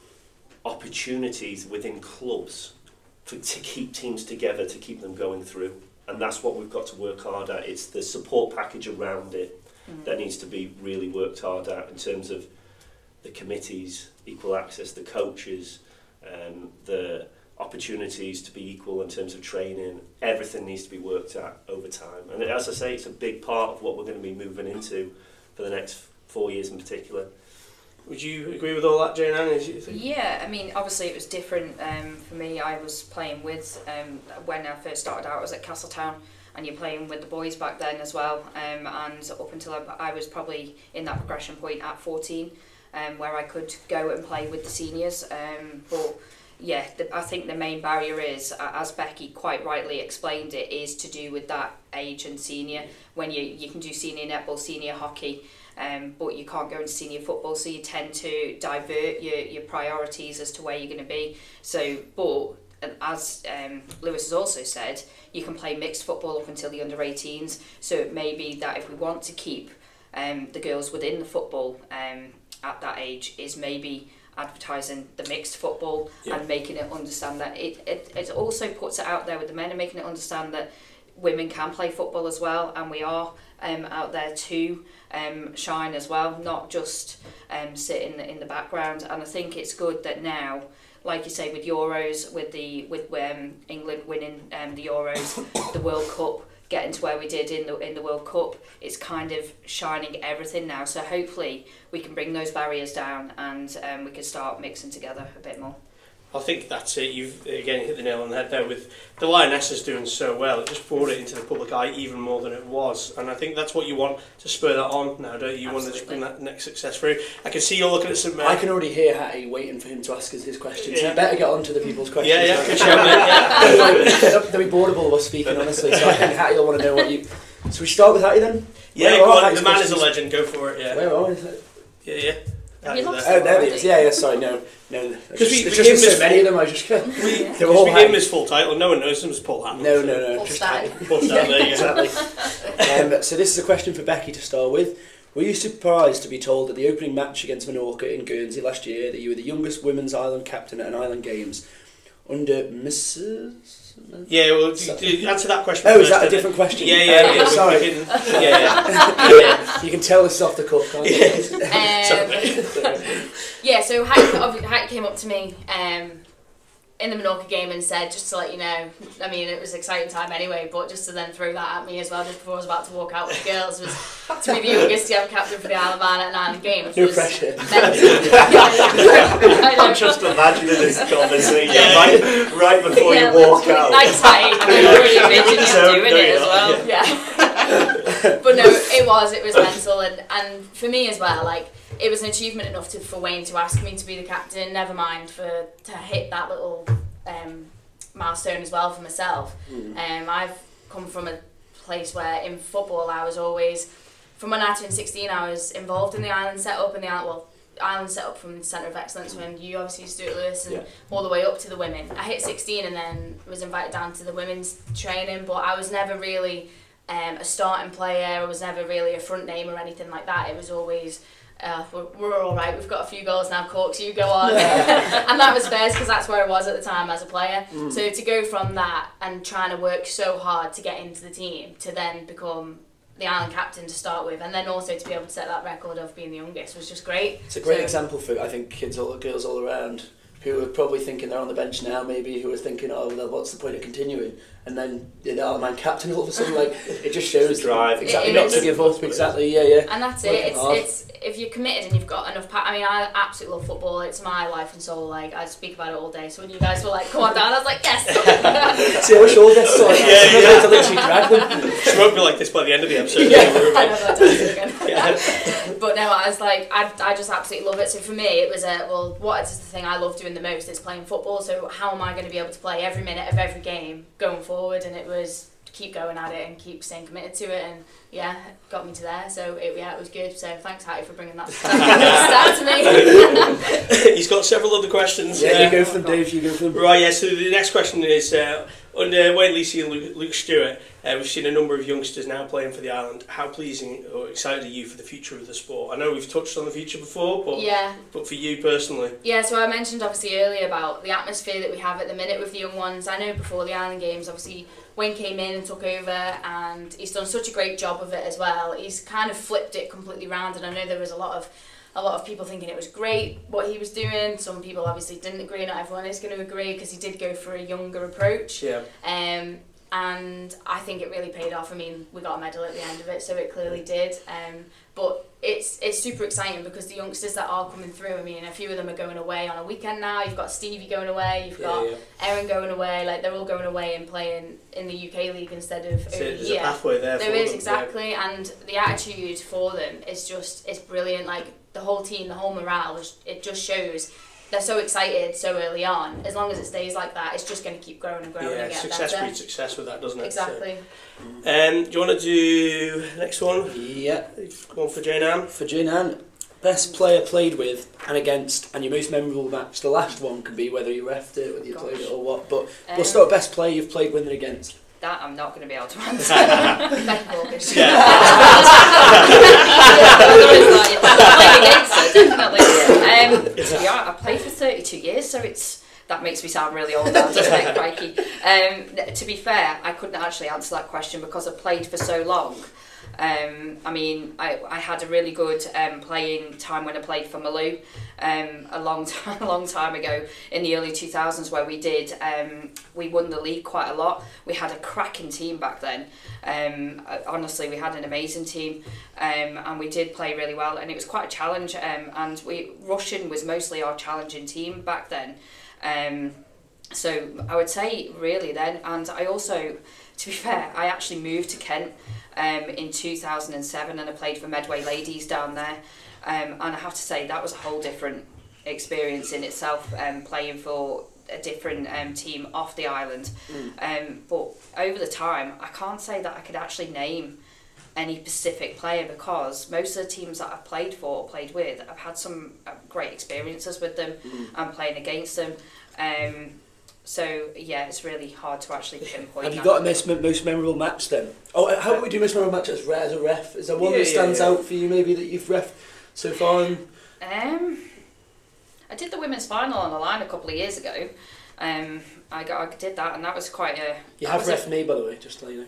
opportunities within clubs for, to keep teams together, to keep them going through. And that's what we've got to work hard at. It's the support package around it
Mm.
that needs to be really worked hard at, in terms of the committees, equal access, the coaches, um, the opportunities to be equal in terms of training. Everything needs to be worked at over time. And as I say, it's a big part of what we're going to be moving into for the next four years in particular.
Would you agree with all that, Jane Ann? Is you think?
Yeah, I mean, obviously it was different um, for me. I was playing with, um, when I first started out, I was at Castletown, and you're playing with the boys back then as well. Um, and up until I, I was probably in that progression point at fourteen, um, where I could go and play with the seniors. Um, but yeah, the, I think the main barrier is, uh, as Becky quite rightly explained it, is to do with that age and senior. When you, you can do senior netball, senior hockey, Um, but you can't go into senior football, so you tend to divert your, your priorities as to where you're going to be. So, but and as um, Lewis has also said, you can play mixed football up until the under eighteens. So it may be that if we want to keep um, the girls within the football um, at that age, is maybe advertising the mixed football
Yeah.
and making it understand that it, it, it also puts it out there with the men and making it understand that women can play football as well, and we are um, out there to um, shine as well, not just um, sit in the, in the background. And I think it's good that now, like you say, with Euros, with the with um, England winning um, the Euros, the World Cup, getting to where we did in the in the World Cup, it's kind of shining everything now. So hopefully we can bring those barriers down, and um, we can start mixing together a bit more.
I think that's it. You've again hit the nail on the head there with the Lionesses doing so well. It just brought it into the public eye even more than it was, and I think that's what you want to spur that on now, don't you? You want to just bring that next success through. I can see you looking at some. Uh,
I can already hear Hattie waiting for him to ask us his questions.
Yeah.
You better get on to the people's questions.
yeah, yeah,
right?
good shout, mate, yeah.
They'll be bored of all of us speaking, honestly. So I think Hattie will want to know what you. So we start with Hattie then.
Yeah,
Where
go
are
on,
Hattie's
the man is a
questions?
legend. Go for it. Yeah,
Where are we?
yeah, yeah.
Have you lost
Oh, there he is. Yeah, yeah. Sorry, no, no. There's
we-
just,
we
there's
gave
just
him
so
this
many of
full-
them. I just
We,
they were
because
all
we gave him
Hattie.
his full title. No one knows him as Paul Hatton.
No, no, no.
Full
Just
stag.
Hattie.
Full stag, there you go.
Exactly. um, so this is a question for Becky to start with. Were you surprised to be told at the opening match against Menorca in Guernsey last year that you were the youngest women's island captain at an island games under Missus
Yeah, well, do, do, answer that question.
Oh,
first,
is that a
then.
different question?
Yeah, yeah,
Uh,
yeah. we-
sorry.
We can, yeah, yeah. yeah.
You can tell this is off the cuff, can't you?
Um, yeah, so Hattie, obvi- Hattie came up to me um, in the Menorca game and said, just to let you know, I mean, it was an exciting time anyway, but just to then throw that at me as well, just before I was about to walk out with the girls, was to be the youngest young captain for the Isle of Man at an Island game.
No
was
pressure.
I'm just imagining this conversation yeah. right, right before yeah, you walk out.
Nice height. I'm already imagining you doing no, it as well.
Yeah. But no, it was, it was mental, and, and for me as well, like, it was an achievement enough to, for Wayne to ask me to be the captain, never mind for to hit that little um, milestone as well for myself. Mm. Um, I've come from a place where in football I was always, from when I turned sixteen, I was involved in the island set-up, and the island, well, island set-up from the Centre of Excellence when you obviously used to do it, Lewis, and yeah. all the way up to the women. I hit sixteen and then was invited down to the women's training, but I was never really um, a starting player, I was never really a front name or anything like that. It was always... Uh, we're, we're all right, we've got a few goals now, Corks, you go on. And that was fair because that's where I was at the time as a player. Mm. So to go from that and trying to work so hard to get into the team to then become the island captain to start with, and then also to be able to set that record of being the youngest was just great.
It's a great
so,
example for, I think, kids, all girls all around who are probably thinking they're on the bench now, maybe, who are thinking, oh, well, what's the point of continuing? And then the Isle of Man captain all of a sudden, like, it just shows
drive.
Exactly,
it,
not to give up, exactly, yeah, yeah.
And that's
Working
it, it's,
hard.
it's if you're committed and you've got enough, pa- I mean, I absolutely love football, it's my life and soul, like, I speak about it all day, so when you guys were like, come on down, I was like, yes!
See, I wish all gets started,
yeah, yeah,
yeah. to literally drag them.
She won't be like this by the end of the episode.
Yeah, I know, I'll tell you again.
Yeah.
But no, I was like, I, I just absolutely love it, so for me, it was a, well, what is the thing I love doing the most, it's playing football, so how am I going to be able to play every minute of every game going forward, and it was keep going at it and keep staying committed to it, and yeah, got me to there, so it, yeah, it was good, so thanks Hattie for bringing that start to me.
He's got several other questions.
Yeah,
uh,
you go for them, Dave, you go for them.
Right, yeah, so the next question is, uh, under Wayne Leesey and Luke, Luke Stewart, uh, we've seen a number of youngsters now playing for the island. How pleasing or excited are you for the future of the sport? I know we've touched on the future before, but
yeah.
but for you personally?
Yeah, so I mentioned obviously earlier about the atmosphere that we have at the minute with the young ones. I know before the Island Games, obviously, Wayne came in and took over, and he's done such a great job of it as well. He's kind of flipped it completely round, and I know there was a lot of a lot of people thinking it was great what he was doing. Some people obviously didn't agree. Not everyone is going to agree because he did go for a younger approach.
Yeah.
Um, and I think it really paid off. I mean, we got a medal at the end of it, so it clearly did. Um, but it's it's super exciting because the youngsters that are coming through, I mean, a few of them are going away on a weekend now. You've got Stevie going away, you've
yeah,
got
yeah.
Erin going away. Like, they're all going away and playing in the U K League instead of
so
over
there's
here.
a pathway there
There
for
is,
them,
exactly,
yeah.
and the attitude for them is just, it's brilliant. Like, the whole team, the whole morale, it just shows they're so excited so early on. As long as it stays like that, it's just going to keep growing and growing
yeah,
and getting
success
better.
breeds success with that, doesn't it?
Exactly.
So, um, do you want to do next one?
Yeah.
One for Jane Ann.
For Jane Ann, best player played with and against, and your most memorable match. The last one can be whether you refed it, whether you
Gosh.
played it or what, but
Um,
we'll start with best player you've played with and against.
That I'm not going to be able to answer.
Becky Morgan.
Yeah.
Playing against her, definitely. Um, yeah, I played for thirty-two years, so it's that makes me sound really old now, doesn't it, crikey? Um, to be fair, I couldn't actually answer that question because I played for so long. Um, I mean, I, I had a really good um, playing time when I played for Malou um, a long time, a long time ago in the early two thousands, where we did um, we won the league quite a lot. We had a cracking team back then. Um, honestly, we had an amazing team, um, and we did play really well, and it was quite a challenge. Um, and we Russian was mostly our challenging team back then. Um, so I would say really then, and I also, to be fair, I actually moved to Kent um, in two thousand seven, and I played for Medway Ladies down there, um, and I have to say that was a whole different experience in itself, um, playing for a different um, team off the island. Mm. Um, but over the time, I can't say that I could actually name any specific player, because most of the teams that I've played for or played with, I've had some great experiences with them mm. and playing against them. Um, so yeah, it's really hard to actually pinpoint.
Have you
that.
got a most, most memorable match then? Oh, how would we do most memorable match as, re- as a ref? Is there one
yeah,
that stands
yeah, yeah.
out for you maybe that you've ref so far? And...
Um, I did the women's final on the line a couple of years ago. Um, I got, I did that, and that was quite a.
You have ref
a...
me, by the way, just to let you know.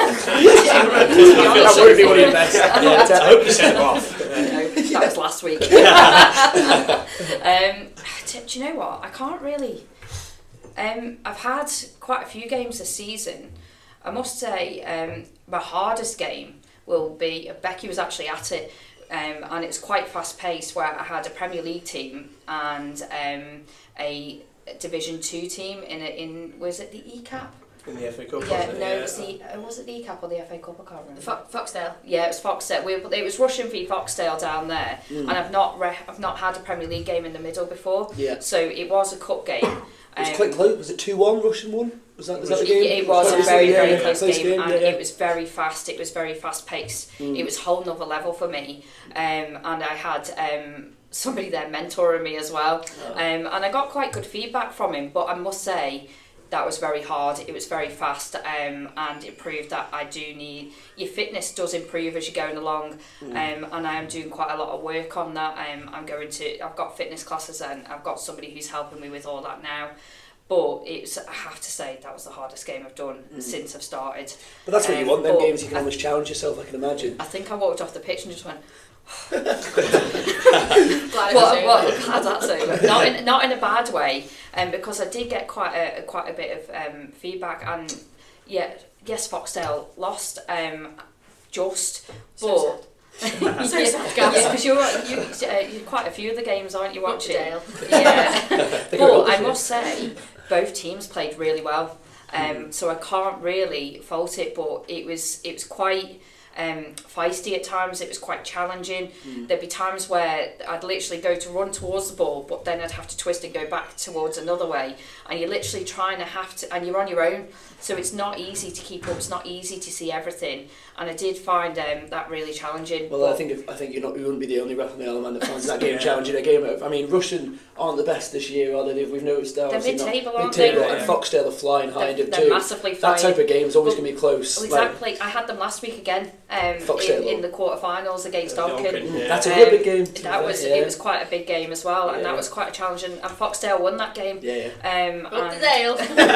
That
would be one of your best. Yeah,
I hope you sent him off.
No, that was last week. um, do, do you know what? I can't really. Um, I've had quite a few games this season. I must say, um, my hardest game will be, Becky was actually at it, um, and it's quite fast paced, where I had a Premier League team and um, a Division Two team in a, in was it the E CAP?
In the F A Cup,
Yeah,
wasn't it?
no,
Yeah.
it was the uh, was it the E CAP or the F A Cup? I can't remember.
Fo- Foxdale.
Yeah, it was Foxdale. We, it was Russian v Foxdale down there,
Mm.
and I've not re- I've not had a Premier League game in the middle before.
Yeah.
So it was a cup game.
It was
Um,
quite close. Was it two one Russian one? Was that, was that the
It,
game?
it was a
Close,
very,
yeah,
very
yeah,
close, game, and
yeah, yeah.
it was very fast. It was very fast paced.
Mm.
It was a whole nother level for me, um, and I had um, somebody there mentoring me as well,
Oh.
um, and I got quite good feedback from him. But I must say, that was very hard. It was very fast, um, and it proved that I do need your fitness does improve as you're going along,
Mm.
um, and I am doing quite a lot of work on that. Um, I'm going to. I've got fitness classes, and I've got somebody who's helping me with all that now. But it's, I have to say, that was the hardest game I've done
Mm.
since I've started.
But that's what you
Um,
want, them
but
games you can
I-
almost challenge yourself, I can imagine.
I think I walked off the pitch and just went,
Glad it was
what,
over.
what, glad that's over. Not in, not in a bad way, um, because I did get quite a quite a bit of um, feedback, and yeah, yes, Foxdale lost, um, just,
So
but
So sad, Gaz.
because you're you, uh, you're quite a few of the games, aren't you, watching?
Dale.
Yeah,
They
but
go
I
rubbish,
must say, both teams played really well, um, so I can't really fault it. But it was it was quite um, feisty at times. It was quite challenging.
Mm.
There'd be times where I'd literally go to run towards the ball, but then I'd have to twist and go back towards another way, and you're literally trying to have to, and you're on your own, so it's not easy to keep up. It's not easy to see everything, and I did find um, that really challenging.
Well,
but
I think if, I think you're not you wouldn't be the only ref on the Isle of Man that finds that game
Yeah.
challenging. A game of, I mean, Russian aren't the best this year, are they? We've noticed that.
They're
obviously not-
mid-table, aren't
mid-table,
they?
and Foxdale are flying high
they're,
in
they're
too.
massively
That
flying.
type of game is always
Well,
going to be close.
Well,
like-
exactly. I had them last week again um,
Foxdale,
in, in the quarterfinals against
Uh,
Donkin.
Donkin, yeah.
That's a
Um,
real big game. to be
That
fair,
was
yeah.
it was quite a big game as well, and
Yeah.
that was quite a challenging. And Foxdale won that game.
Yeah, yeah.
Um,
Up
and,
the Dale.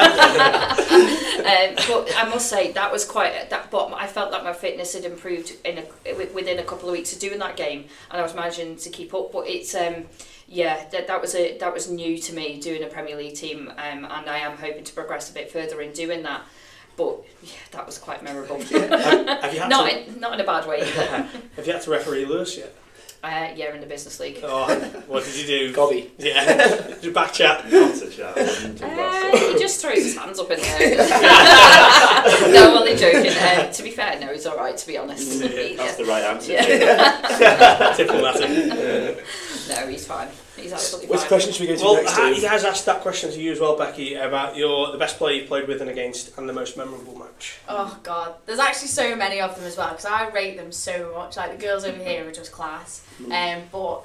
um, but I must say that was quite that. But I felt that my fitness had improved in a, within a couple of weeks of doing that game, and I was managing to keep up. But it's um, yeah, that that was a that was new to me doing a Premier League team, um, and I am hoping to progress a bit further in doing that. But yeah, that was quite memorable.
have, have you had
not
to,
in, not in a bad way either.
have you had to referee Lewis yet?
Uh, yeah, in the business league.
Oh, what did you do?
Gobby.
Yeah, did you back chat?
Not a chat.
Uh, he just throws his hands up in the air. No, I'm only joking. Um, to be fair, no, he's all right. To be honest,
Yeah,
He-
That's the right answer.
Yeah.
Diplomatic.
no, he's fine. He's absolutely
Which
fine.
question should we go to
Well,
next?
ha-
Dave?
he has asked that question to you as well, Becky, about your the best player you've played with and against, and the most memorable match.
Oh god, there's actually so many of them as well because I rate them so much. Like the girls over here are just class. Um, but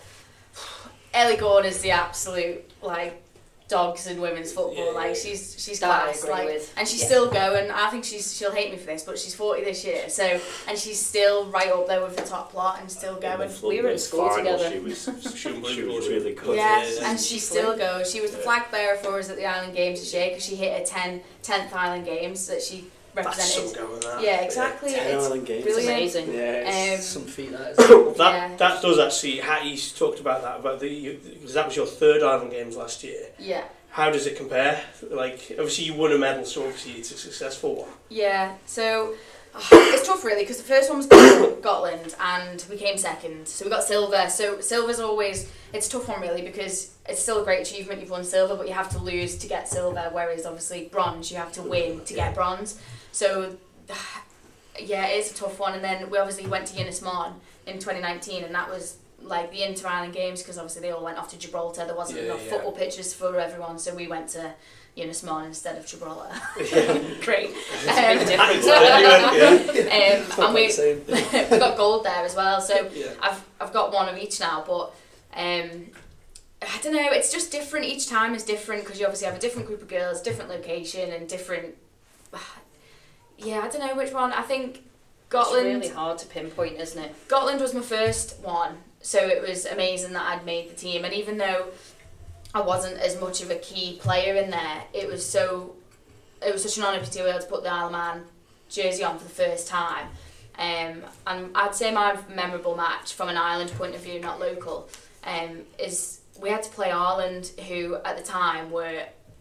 Ellie Gordon is the absolute like dogs in women's football.
Yeah.
Like she's she's
That I
class.
agree
Like,
with.
and she's
Yeah.
still going. I think she's she'll hate me for this, but she's forty this year. So and she's still right up there with the top lot and still going.
We were in school together.
She was,
She
she
was
was really good.
Yeah,
Yeah,
and she still goes. She was the
Yeah.
flag bearer for us at the Island Games this year because she hit her ten, tenth Island Games that she
That's
represented.
some going that.
Yeah, exactly.
Ten
It's
Island games.
It's
brilliant.
amazing.
Yeah, it's
Um,
some feat that is.
Well, that
Yeah.
that does actually. Hattie's talked about that about the because that was your third Island Games last year.
Yeah.
How does it compare? Like, obviously you won a medal, so obviously it's a successful one.
Yeah, so oh, it's tough really because the first one was Got- Scotland and we came second, so we got silver. So silver's always it's a tough one really because it's still a great achievement. You've won silver, but you have to lose to get silver. Whereas obviously bronze, you have to win to get bronze. So yeah, it is a tough one. And then we obviously went to Unismon in twenty nineteen, and that was like the Inter-Island Games because obviously they all went off to Gibraltar. There wasn't
Yeah,
enough
yeah.
football pitches for everyone, so we went to Unismon instead of Gibraltar. Great. Um,
difference.
Yeah.
um, and we,
Same.
we got gold there as well, so
Yeah.
I've I've got one of each now, but um, I don't know, it's just different. Each time is different because you obviously have a different group of girls, different location, and different. Yeah, I don't know which one. I think Gotland.
It's really hard to pinpoint, isn't it?
Scotland was my first one, so it was amazing that I'd made the team. And even though I wasn't as much of a key player in there, it was so it was such an honour to be able to put the Isle of Man jersey on for the first time. Um, and I'd say my memorable match from an Ireland point of view, not local, um, is we had to play Ireland, who at the time were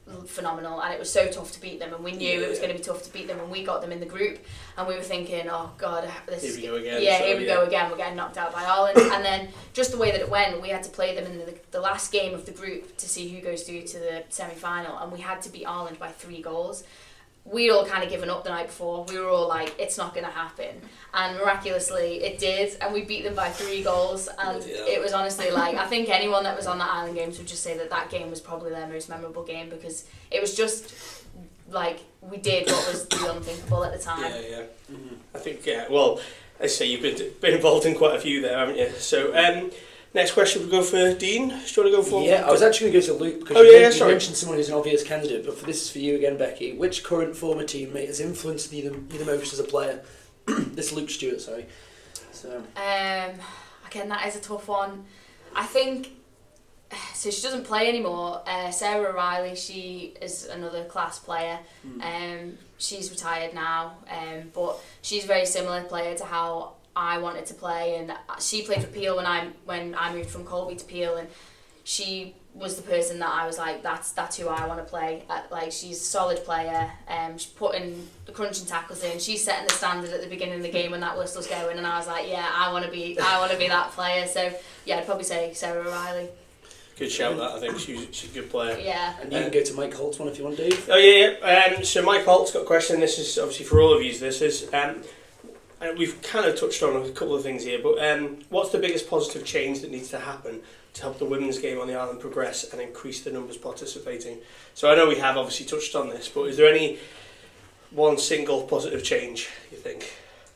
phenomenal, and it was so tough to beat them, and we knew
Yeah,
it was
yeah.
going to be tough to beat them, and we got them in the group, and we were thinking, oh god, this
Here
is
we go again.
yeah,
so,
here we
yeah.
go again, we're getting knocked out by Ireland. And then just the way that it went, we had to play them in the, the last game of the group to see who goes through to the semi-final, and we had to beat Ireland by three goals. We'd all kind of given up the night before. We were all like, it's not going to happen. And miraculously, it did, and we beat them by three goals. And
Bloody hell.
it was honestly like, I think anyone that was on the Ireland games would just say that that game was probably their most memorable game, because it was just like, we did what was the unthinkable at the time.
Yeah, yeah. Mm-hmm. I think, yeah, well, as I say, you've been, been involved in quite a few there, haven't you? So, um, next question, we go for Dean. Do you want to go for?
Yeah, I was actually going to go to Luke because
Oh,
you,
yeah,
men-
yeah,
you
sorry.
mentioned someone who's an obvious candidate, but for this is for you again, Becky. Which current former teammate has influenced you the, you the most as a player? This is Luke Stewart, sorry. So
Um, again, that is a tough one. I think, so she doesn't play anymore. Uh, Sarah O'Reilly, she is another class player.
Mm.
Um, she's retired now, um, but she's a very similar player to how I wanted to play. And she played for Peel when I when I moved from Colby to Peel, and she was the person that I was like, that's that's who I want to play. Uh, like, she's a solid player. Um, she's putting the crunching tackles in. She's setting the standard at the beginning of the game when that whistle's going, and I was like, yeah, I want to be I want to be that player. So yeah, I'd probably say Sarah O'Reilly.
Good shout, that. I think she's, she's a good player.
Yeah.
and you can go to Mike Holt's one if you want, Dave.
Oh yeah, yeah. Um, so Mike Holt's got a question. This is obviously for all of you. This is, um, and we've kind of touched on a couple of things here, but um, what's the biggest positive change that needs to happen to help the women's game on the island progress and increase the numbers participating? So I know we have obviously touched on this, but is there any one single positive change you think?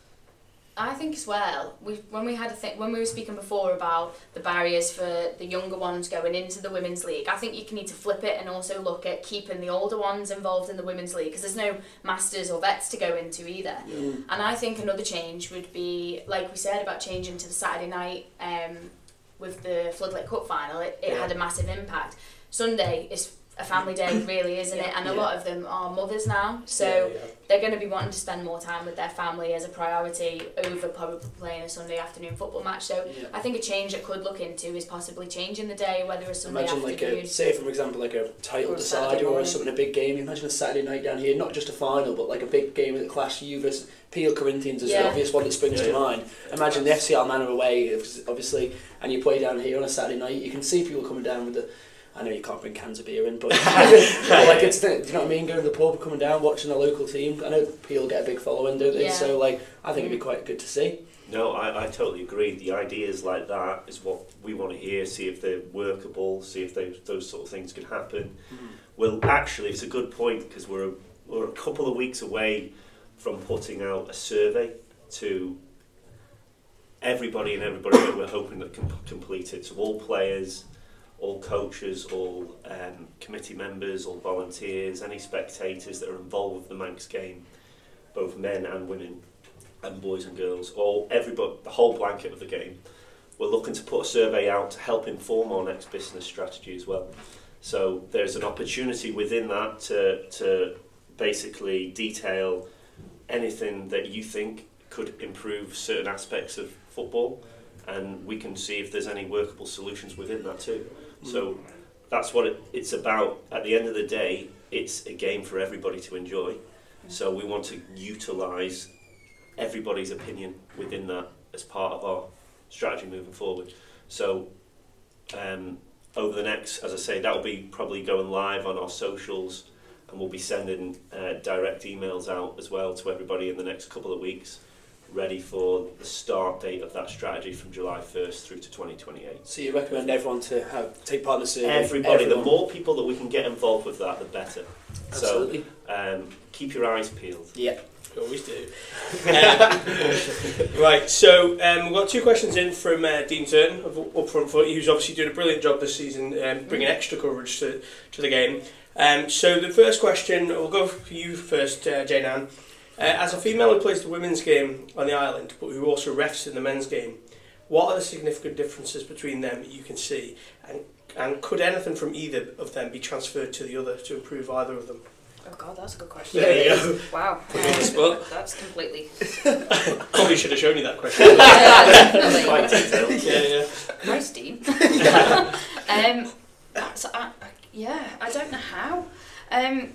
I think as well, we when we had a th- when we were speaking before about the barriers for the younger ones going into the women's league, I think you can need to flip it and also look at keeping the older ones involved in the women's league, because there's no masters or vets to go into either.
Mm.
And I think another change would be, like we said, about changing to the Saturday night um, with the Floodlit Cup final. It, it
Yeah.
had a massive impact. Sunday is a family day, really, isn't it? And a
Yeah.
lot of them are mothers now, so
Yeah, yeah.
they're going to be wanting to spend more time with their family as a priority over probably playing a Sunday afternoon football match. So
Yeah.
I think a change that could look into is possibly changing the day, whether a Sunday
Imagine like
afternoon.
a, say for example, like a title
Or a Saturday
decider or
morning.
something, a big game. Imagine a Saturday night down here, not just a final, but like a big game that clash you versus Peel Corinthians is the
Yeah.
obvious one that springs
Yeah,
to
yeah.
mind. Imagine the F C R Manor away, obviously, and you play down here on a Saturday night. You can see people coming down with the. I know you can't bring cans of beer in, but, but like it's the, do you know what I mean? Going to the pub, coming down, watching the local team. I know Peel get a big following, don't they?
Yeah.
So like, I think it'd be quite good to see.
No, I, I totally agree. The ideas like that is what we want to hear, see if they're workable, see if those, those sort of things can happen.
Mm.
Well, actually, it's a good point because we're, a- we're a couple of weeks away from putting out a survey to everybody and everybody that we're hoping that can complete it. So all players, all coaches, all um, committee members, all volunteers, any spectators that are involved with the Manx game, both men and women, and boys and girls, all everybody, the whole blanket of the game. We're looking to put a survey out to help inform our next business strategy as well. So there's an opportunity within that to to basically detail anything that you think could improve certain aspects of football, and we can see if there's any workable solutions within that too. So that's what it, it's about. At the end of the day, it's a game for everybody to enjoy. So we want to utilise everybody's opinion within that as part of our strategy moving forward. So um, over the next, as I say, that will be probably going live on our socials, and we'll be sending uh, direct emails out as well to everybody in the next couple of weeks, ready for the start date of that strategy from July first through to twenty twenty-eight.
So you recommend everyone to have take part in the survey?
Everybody,
Everyone.
the more people that we can get involved with that, the better.
Absolutely.
So um, keep your eyes peeled.
Yeah.
Always do. Um, right, so um, we've got two questions in from uh, Dean Turton of Upfront Footy, who's obviously doing a brilliant job this season, um, bringing extra coverage to, to the game. Um, so the first question, we'll go for you first, uh, Jane Ann. Uh, as a female who plays the women's game on the island, but who also refs in the men's game, what are the significant differences between them that you can see? And, and could anything from either of them be transferred to the other to improve either of them?
Oh god, that's a good question.
There you go.
Wow.
Put me on the spot.
That's completely...
Probably should have shown you that question.
Yeah, definitely.
Quite detailed.
yeah, yeah.
Nice, Dean. um, that's, I, I, yeah, I don't know how. Um,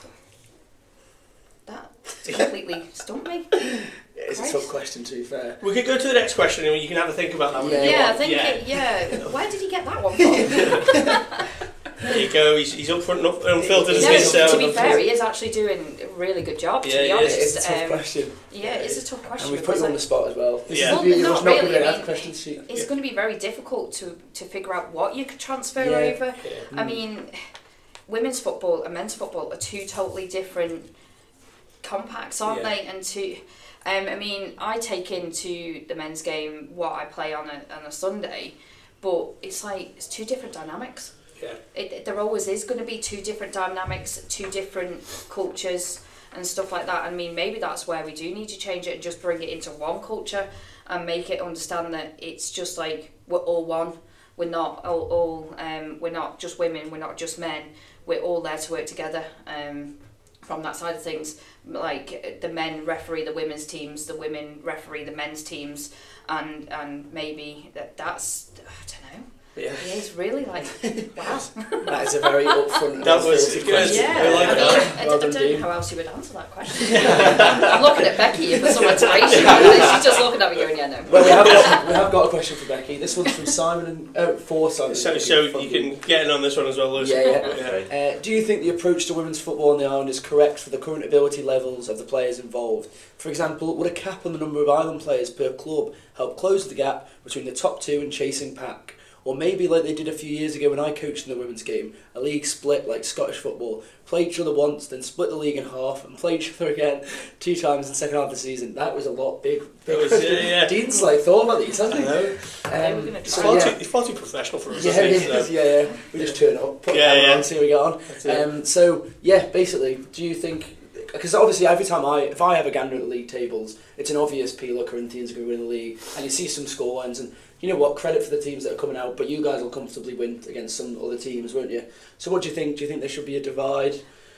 that completely stumped me.
It's
Christ.
a tough question, to be fair.
We could go to the next question and you can have a think about that one.
Yeah.
if you
Yeah, I
want.
think
Yeah.
it, yeah. Where did he get that one from?
There you go. He's, he's up front enough, unfiltered as
No,
this.
to
So
be fair, he is actually doing a really good job, to
Yeah,
be
he is.
honest.
It's a tough
Um,
question.
Yeah, it's a tough question.
And we've put you on the
because,
spot as well. This
Yeah.
is the
Well,
beauty of
not
us not
really,
going to
I
have
mean,
questions sheet.
like, it's
Yeah.
going to be very difficult to, to figure out what you could transfer
Yeah.
over.
yeah.
I mean, women's football and men's football are two totally different compacts, aren't
Yeah.
they? And two, um, I mean, I take into the men's game what I play on a on a Sunday, but it's like it's two different dynamics.
Yeah.
It, there always is going to be two different dynamics, two different cultures and stuff like that. I mean, maybe that's where we do need to change it and just bring it into one culture and make it understand that it's just like we're all one. We're not all, all um, we're not just women. We're not just men. We're all there to work together. Um, from that side of things, like the men referee the women's teams, the women referee the men's teams, and and maybe that that's I don't know.
Yeah.
Yeah, it's really like wow.
That is a very upfront and
That was
unfiltered
good.
question.
Yeah,
I like
I, mean,
that.
I,
Well
I
done,
don't know
Dean.
how else you would answer that question. I'm looking at Becky for some inspiration. She's just looking at me going, yeah, no.
Well, we have, got, we have got a question for Becky. This one's from Simon and uh, for Simon.
So,
and
so
Becky.
you can get in on this one as well, Lewis.
Yeah, yeah.
Okay.
Uh, do you think the approach to women's football on the island is correct for the current ability levels of the players involved? For example, would a cap on the number of island players per club help close the gap between the top two and chasing pack? Or maybe like they did a few years ago when I coached in the women's game, a league split like Scottish football, played each other once, then split the league in half and played each other again two times in the second half of the season. That was a lot big. big
It was, yeah, yeah.
Dean's like thought about these, hasn't he?
They were
Um,
gonna
He's
so,
far,
yeah.
too, he's far too professional for us.
Yeah,
I think,
yeah,
so.
yeah, yeah. We just turn up, put
Yeah,
the camera
yeah.
on, see how we get on.
That's it.
Um, so yeah, basically, do you think? Because obviously, every time I, if I have a gander at the league tables, it's an obvious Peeler Corinthians are going to win the league, and you see some scorelines, and you know what? Credit for the teams that are coming out, but you guys will comfortably win against some other teams, won't you? So, what do you think? Do you think there should be a divide?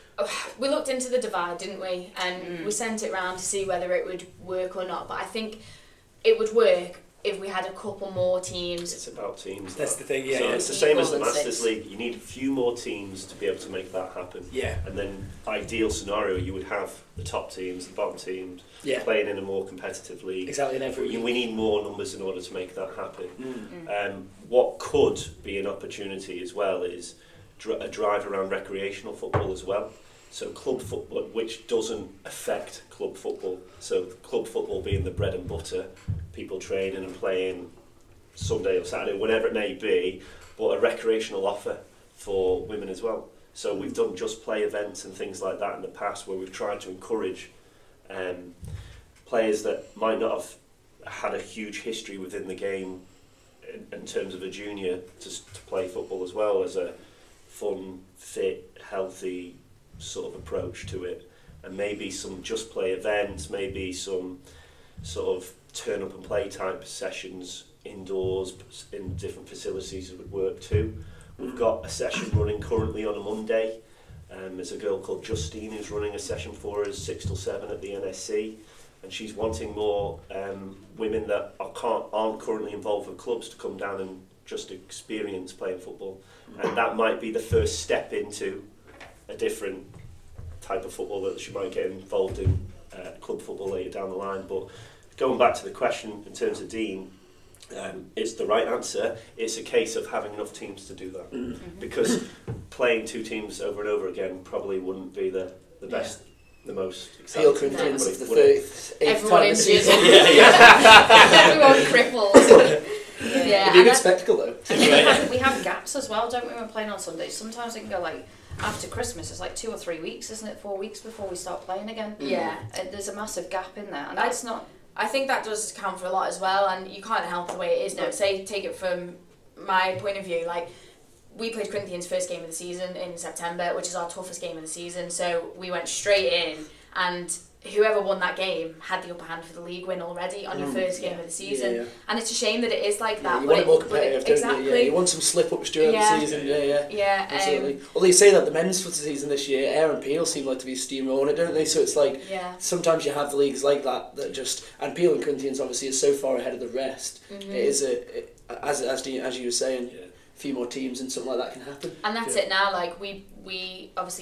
We looked into the divide, didn't we? And
Mm.
we sent it round to see whether it would work or not. But I think it would work if we had a couple more teams.
It's about teams.
That's
though.
the thing, yeah,
So
yeah.
it's the same as the
More than
Masters
six.
League. You need a few more teams to be able to make that happen.
Yeah,
And then, ideal scenario, you would have the top teams, the bottom teams,
yeah,
playing in a more competitive league.
exactly. In every
We we need more numbers in order to make that happen.
Mm.
Um, what could be an opportunity as well is dr- a drive around recreational football as well. So club football, which doesn't affect club football. So club football being the bread and butter, people training and playing Sunday or Saturday, whenever it may be, but a recreational offer for women as well. So we've done just play events and things like that in the past where we've tried to encourage um, players that might not have had a huge history within the game in, in terms of a junior to, to play football as well as a fun, fit, healthy sort of approach to it. And maybe some just play events, maybe some sort of turn up and play type sessions indoors in different facilities would work too. We've got a session running currently on a Monday. Um, there's a girl called Justine who's running a session for us six till seven at the N S C, and she's wanting more um, women that are, can't, aren't currently involved with clubs to come down and just experience playing football. And that might be the first step into a different type of football that she might get involved in uh, club football later down the line. But going back to the question in terms of Dean, um, it's the right answer. It's a case of having enough teams to do that.
Mm.
Because playing two teams over and over again probably wouldn't be the, the best, the most
Peel
exciting.
Corinthians
would
is
it?
the
Would it?
thirtieth, eighth
Everyone
time this
injured.
season.
Yeah, yeah.
Everyone crippled.
Yeah.
Yeah,
It'd be a
and
good
I-
spectacle though.
we, have, we have gaps as well, don't we, when we're playing on Sundays? Sometimes it can go like after Christmas, it's like two or three weeks, isn't it? Four weeks before we start playing again.
Yeah.
And there's a massive gap in there, and
I-
that's not.
I think that does count for a lot as well, and you can't help the way it is now. Say, take it from my point of view, like, we played Corinthians' first game of the season in September, which is our toughest game of the season, so we went straight in, and whoever won that game had the upper hand for the league win already on your
Mm.
first game of the season.
Yeah, yeah.
And it's a shame that it is like
Yeah,
that.
you
but
want it more competitive,
but it,
don't
exactly.
you? Yeah, you want some slip-ups during
Yeah.
the season, yeah, yeah.
Yeah,
Absolutely.
um,
Although you say that the men's football season this year, Aaron Peel seem like to be steamrolling it, don't they? So it's like,
yeah.
sometimes you have leagues like that that just, and Peel and Corinthians obviously is so far ahead of the rest.
Mhm.
It is a, it, as as the, as you were saying,
Yeah.
a few more teams and something like that can happen.
And that's
Yeah.
it now. Like we, we obviously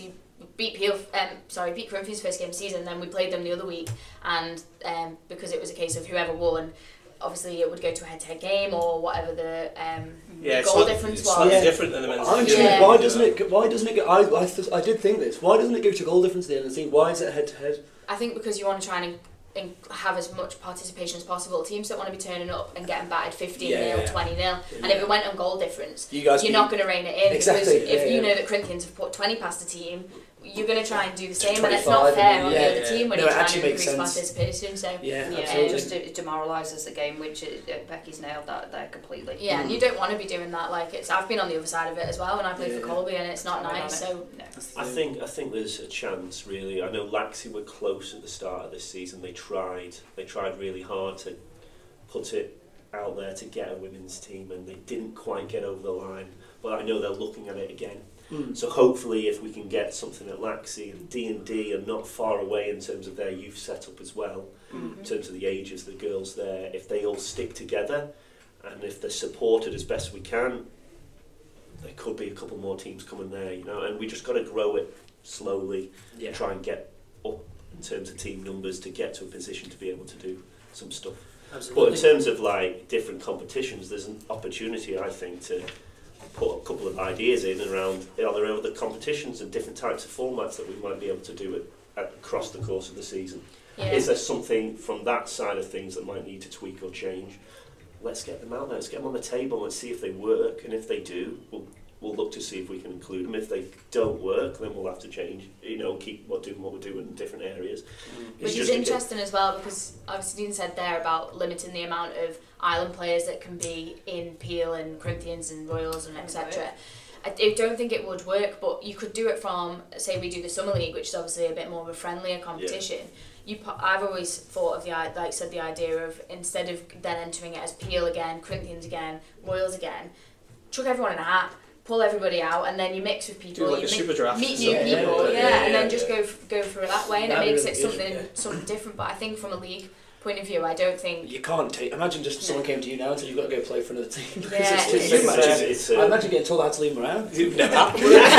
beat Peel, um, sorry, beat Corinthians first game of the season, and then we played them the other week, and um, because it was a case of whoever won, obviously it would go to a head-to-head game or whatever the, um,
yeah,
the goal
it's
difference
it's
was.
slightly
Yeah.
different than the men's.
I'm
league.
intrigued.
Yeah.
Why doesn't it? Why doesn't it go? I, I, th- I did think this. Why doesn't it go to goal difference at the end of the season? Why is it head to head?
I think because you want to try and in, have as much participation as possible. Teams don't want to be turning up and getting battered fifteen nil,
Yeah, yeah.
twenty nil, and if it went on goal difference,
You guys
you're
beat-
not going to rein it in.
Exactly,
Because if
yeah,
you
yeah.
know that Corinthians have put twenty past the team, you're going to try and do the same, and it's not
twenty-five,
fair on
yeah,
the other
yeah.
team when
No,
you're
it
trying
actually
to
makes
increase
sense.
participation. So
Yeah,
Yeah,
absolutely.
it just it demoralises the game, which it, it, Becky's nailed that there completely.
yeah, and
Mm.
you don't want to be doing that. Like it's, I've been on the other side of it as well when I played
Yeah.
for Colby, and it's not
Sorry
nice.
about
So
No.
I think I think there's a chance really. I know Laxey were close at the start of this season. They tried they tried really hard to put it out there to get a women's team, and they didn't quite get over the line. But I know they're looking at it again.
Mm.
So hopefully, if we can get something at Laxey, and D and D are not far away in terms of their youth setup as well,
Mm.
in terms of the ages of the girls there. If they all stick together, and if they're supported as best we can, there could be a couple more teams coming there, you know. And we just got to grow it slowly,
Yeah.
try and get up in terms of team numbers to get to a position to be able to do some stuff.
Absolutely.
But in terms of like different competitions, there's an opportunity, I think, to put a couple of ideas in around, are there other competitions and different types of formats that we might be able to do it at, across the course of the season?
yeah.
Is there something from that side of things that might need to tweak or change? Let's get them out there, let's get them on the table, let's see if they work, and if they do, we'll, we'll look to see if we can include them. If they don't work, then we'll have to change, you know, keep what doing what we're doing in different areas. It's
Which is
just a-
interesting as well, because obviously Dean said there about limiting the amount of island players that can be in Peel and Corinthians and Royals and et cetera. I I don't think it would work, but you could do it from, say we do the Summer League, which is obviously a bit more of a friendlier competition. You, po- I've always thought of the i- like said the idea of, instead of then entering it as Peel again, Corinthians again, Royals again, chuck everyone in a hat, pull everybody out, and then you mix with people.
Do like
you
a
mi-
super draft
meet
or
new
something.
people,
Yeah,
yeah,
yeah,
and then
yeah,
just
yeah.
go f- go through it that way, and
That'd
it
be
makes
really
it
good,
something
yeah.
something different. But I think from a league point of view, I don't think.
You can't take. Imagine just someone came to you now and said you've got to go play for another team. Because
Yeah,
it's just
it's-
so much.
It's- it's, uh,
I imagine getting told I had to leave them around.
You've never happened.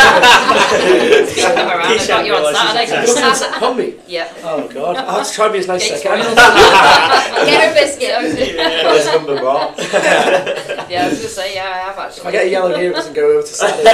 Come around, I got you on Saturday.
Upon me.
Yeah.
Oh God! I'll have to try and be as nice as I
Get
can.
Get a biscuit.
There's number one.
Yeah, I was going to say, yeah, I have actually.
If I get a yellow here, it doesn't go over to Saturday.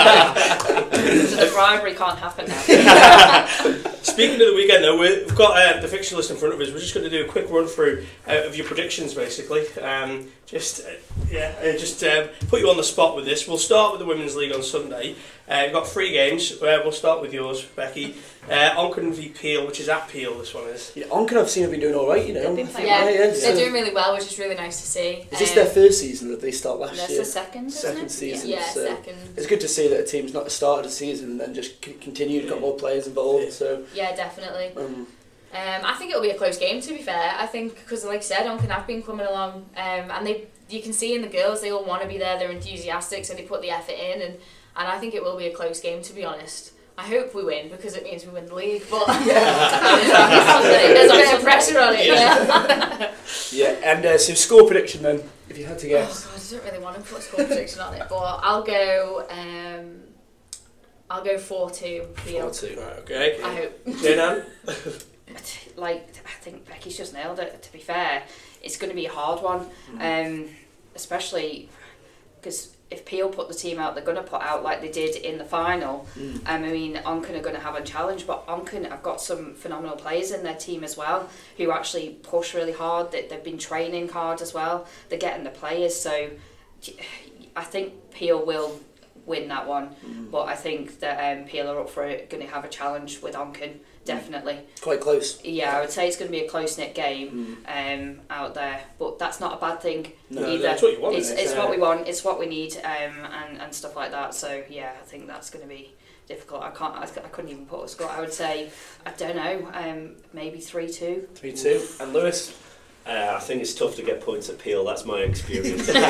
So the bribery can't happen now.
Speaking of the weekend, though, we're, we've got uh, the fixture list in front of us. We're just going to do a quick run through uh, of your predictions, basically. Um, just uh, yeah, uh, just um, put you on the spot with this. We'll start with the Women's League on Sunday. Uh, we've got three games. Uh, we'll start with yours, Becky. Uh, Onchan v Peel, which is at Peel. This one is.
Yeah, Onken, I've seen have been doing all right. You know.
They've been
I think-
playing
Yeah,
yeah,
they're
so-
doing really well, which is really nice to see.
Is this
Um,
their first season that they start last
That's
year?
the second, isn't
Second
it?
season.
Yeah,
so
second.
It's good to see that a team's not started a season and then just c- continued, got more players involved.
Yeah.
So.
Yeah, definitely.
Um,
Um, I think it'll be a close game, to be fair. I think because, like I said, Onken have been coming along, um, and they you can see in the girls they all want to be there. They're enthusiastic, so they put the effort in, and, and I think it will be a close game, to be honest. I hope we win because it means we win the league, but there's a bit of pressure on it. Yeah.
yeah, and uh, so score prediction then, if you had to
Oh
guess.
God, I don't really want to put a score prediction on it, but I'll go. Um, I'll go four two.
Four two.
Right, okay.
I hope.
Jaydan?
Like, I think Becky's just nailed it, to be fair. It's going to be a hard one, um, especially because if Peel put the team out, they're going to put out like they did in the final.
Mm.
Um, I mean, Onken are going to have a challenge, but Onken have got some phenomenal players in their team as well who actually push really hard. They, they've been training hard as well. They're getting the players, so I think Peel will win that one.
Mm.
But I think that um, Peel are up for it, going to have a challenge with Onken, definitely.
Quite close.
Yeah, I would say it's going to be a close-knit game
Mm.
um, out there, but that's not a bad thing
No,
either.
that's what you want,
It's,
isn't it?
it's
Yeah.
what we want, it's what we need, um, and, and stuff like that. So yeah, I think that's going to be difficult. I can't, I, I couldn't even put a score. I would say, I don't know, um, maybe three two.
Three two. And Lewis.
Uh, I think it's tough to get points at Peel, that's my experience. I'm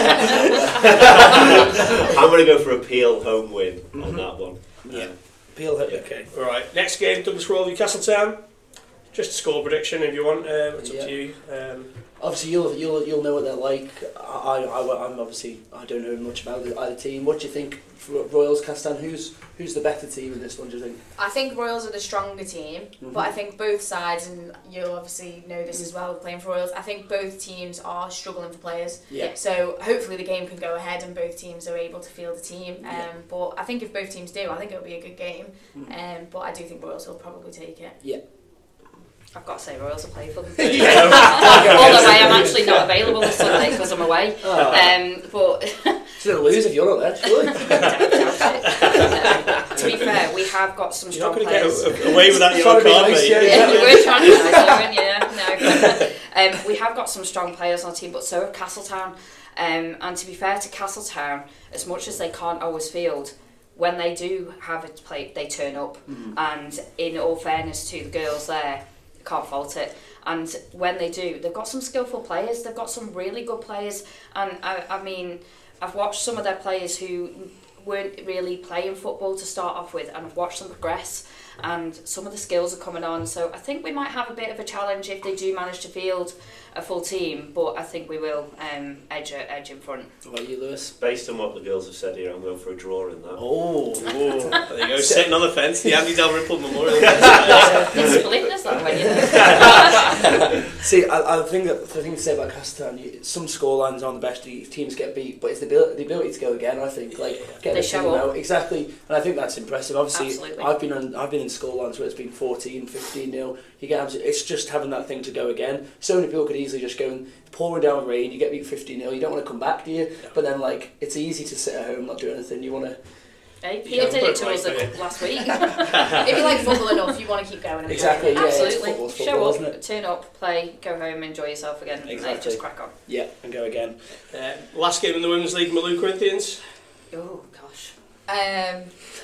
going to go for a Peel home win
Mm-hmm.
on that one.
Yeah.
Um,
Peel hit.
Yeah.
Okay.
All right. Next game, Douglas Royal v Castletown. Just a score prediction if you want. Um, it's up
Yeah.
to you. Um,
obviously you'll you'll you'll know what they're like. I I I'm obviously I don't know much about the, either team. What do you think, for Royals Castan? Who's who's the better team in this one? Do you think?
I think Royals are the stronger team,
Mm-hmm.
but I think both sides, and you'll obviously know this as well with playing for Royals, I think both teams are struggling for players.
Yeah.
So hopefully the game can go ahead and both teams are able to field the team. Um,
Yeah.
But I think if both teams do, I think it'll be a good game.
Mm.
Um, but I do think Royals will probably take it.
Yeah.
I've got to say, Royals will play for them.
Yeah.
Although I am actually not available this Sunday because I'm away.
Oh.
Um, but
So they'll lose if you're not there, surely.
uh, to be fair, we have got some
You're not
strong
going to
players.
get a- away with that
Trying
yellow
to be
card,
nice,
mate.
yeah.
Yeah, you were trying to be nice, weren't you? Yeah, no. Um, we have got some strong players on the team, but so have Castletown. Um, and to be fair to Castletown, as much as they can't always field, when they do have it played, they turn up.
Mm-hmm.
And in all fairness to the girls there, can't fault it. And when they do, they've got some skillful players. They've got some really good players. And I, I mean, I've watched some of their players who weren't really playing football to start off with, and I've watched them progress. And some of the skills are coming on. So I think we might have a bit of a challenge if they do manage to field a full team. But I think we will um, edge edge in front.
What about you, Lewis?
Based on what the girls have said here, I'm going for a draw in that.
Oh.
Ooh, there you go, sitting on the fence, the Andy Dalrymple Memorial.
It's splinters that way, you know.
See, I, I think that the thing to say about Castan, you, some scorelines aren't the best. You- Teams get beat, but it's the ability, the ability to go again. I think, like get
They
the
show
team
up.
out exactly, and I think that's impressive. Obviously,
Absolutely.
I've been on, I've been in scorelines where it's been fourteen, fifteen nil. You get absolutely, it's just having that thing to go again. So many people could easily just go and pouring down rain. You get beat fifteen nil. You don't want to come back, do you? But then, like, it's easy to sit at home not do anything. You want to
Hey,
Yeah,
Peter did
put
it to
it
us
right
a
there.
couple last week.
If you like football enough, you want to keep going. And
Exactly,
playing.
yeah. it's
Absolutely.
football, it's
Show
football,
up,
isn't it?
turn up, play, go home, enjoy yourself again. and
Exactly.
Just crack on.
yeah and go again.
Uh, last game in the Women's League, Malou Corinthians.
Oh gosh.
Um,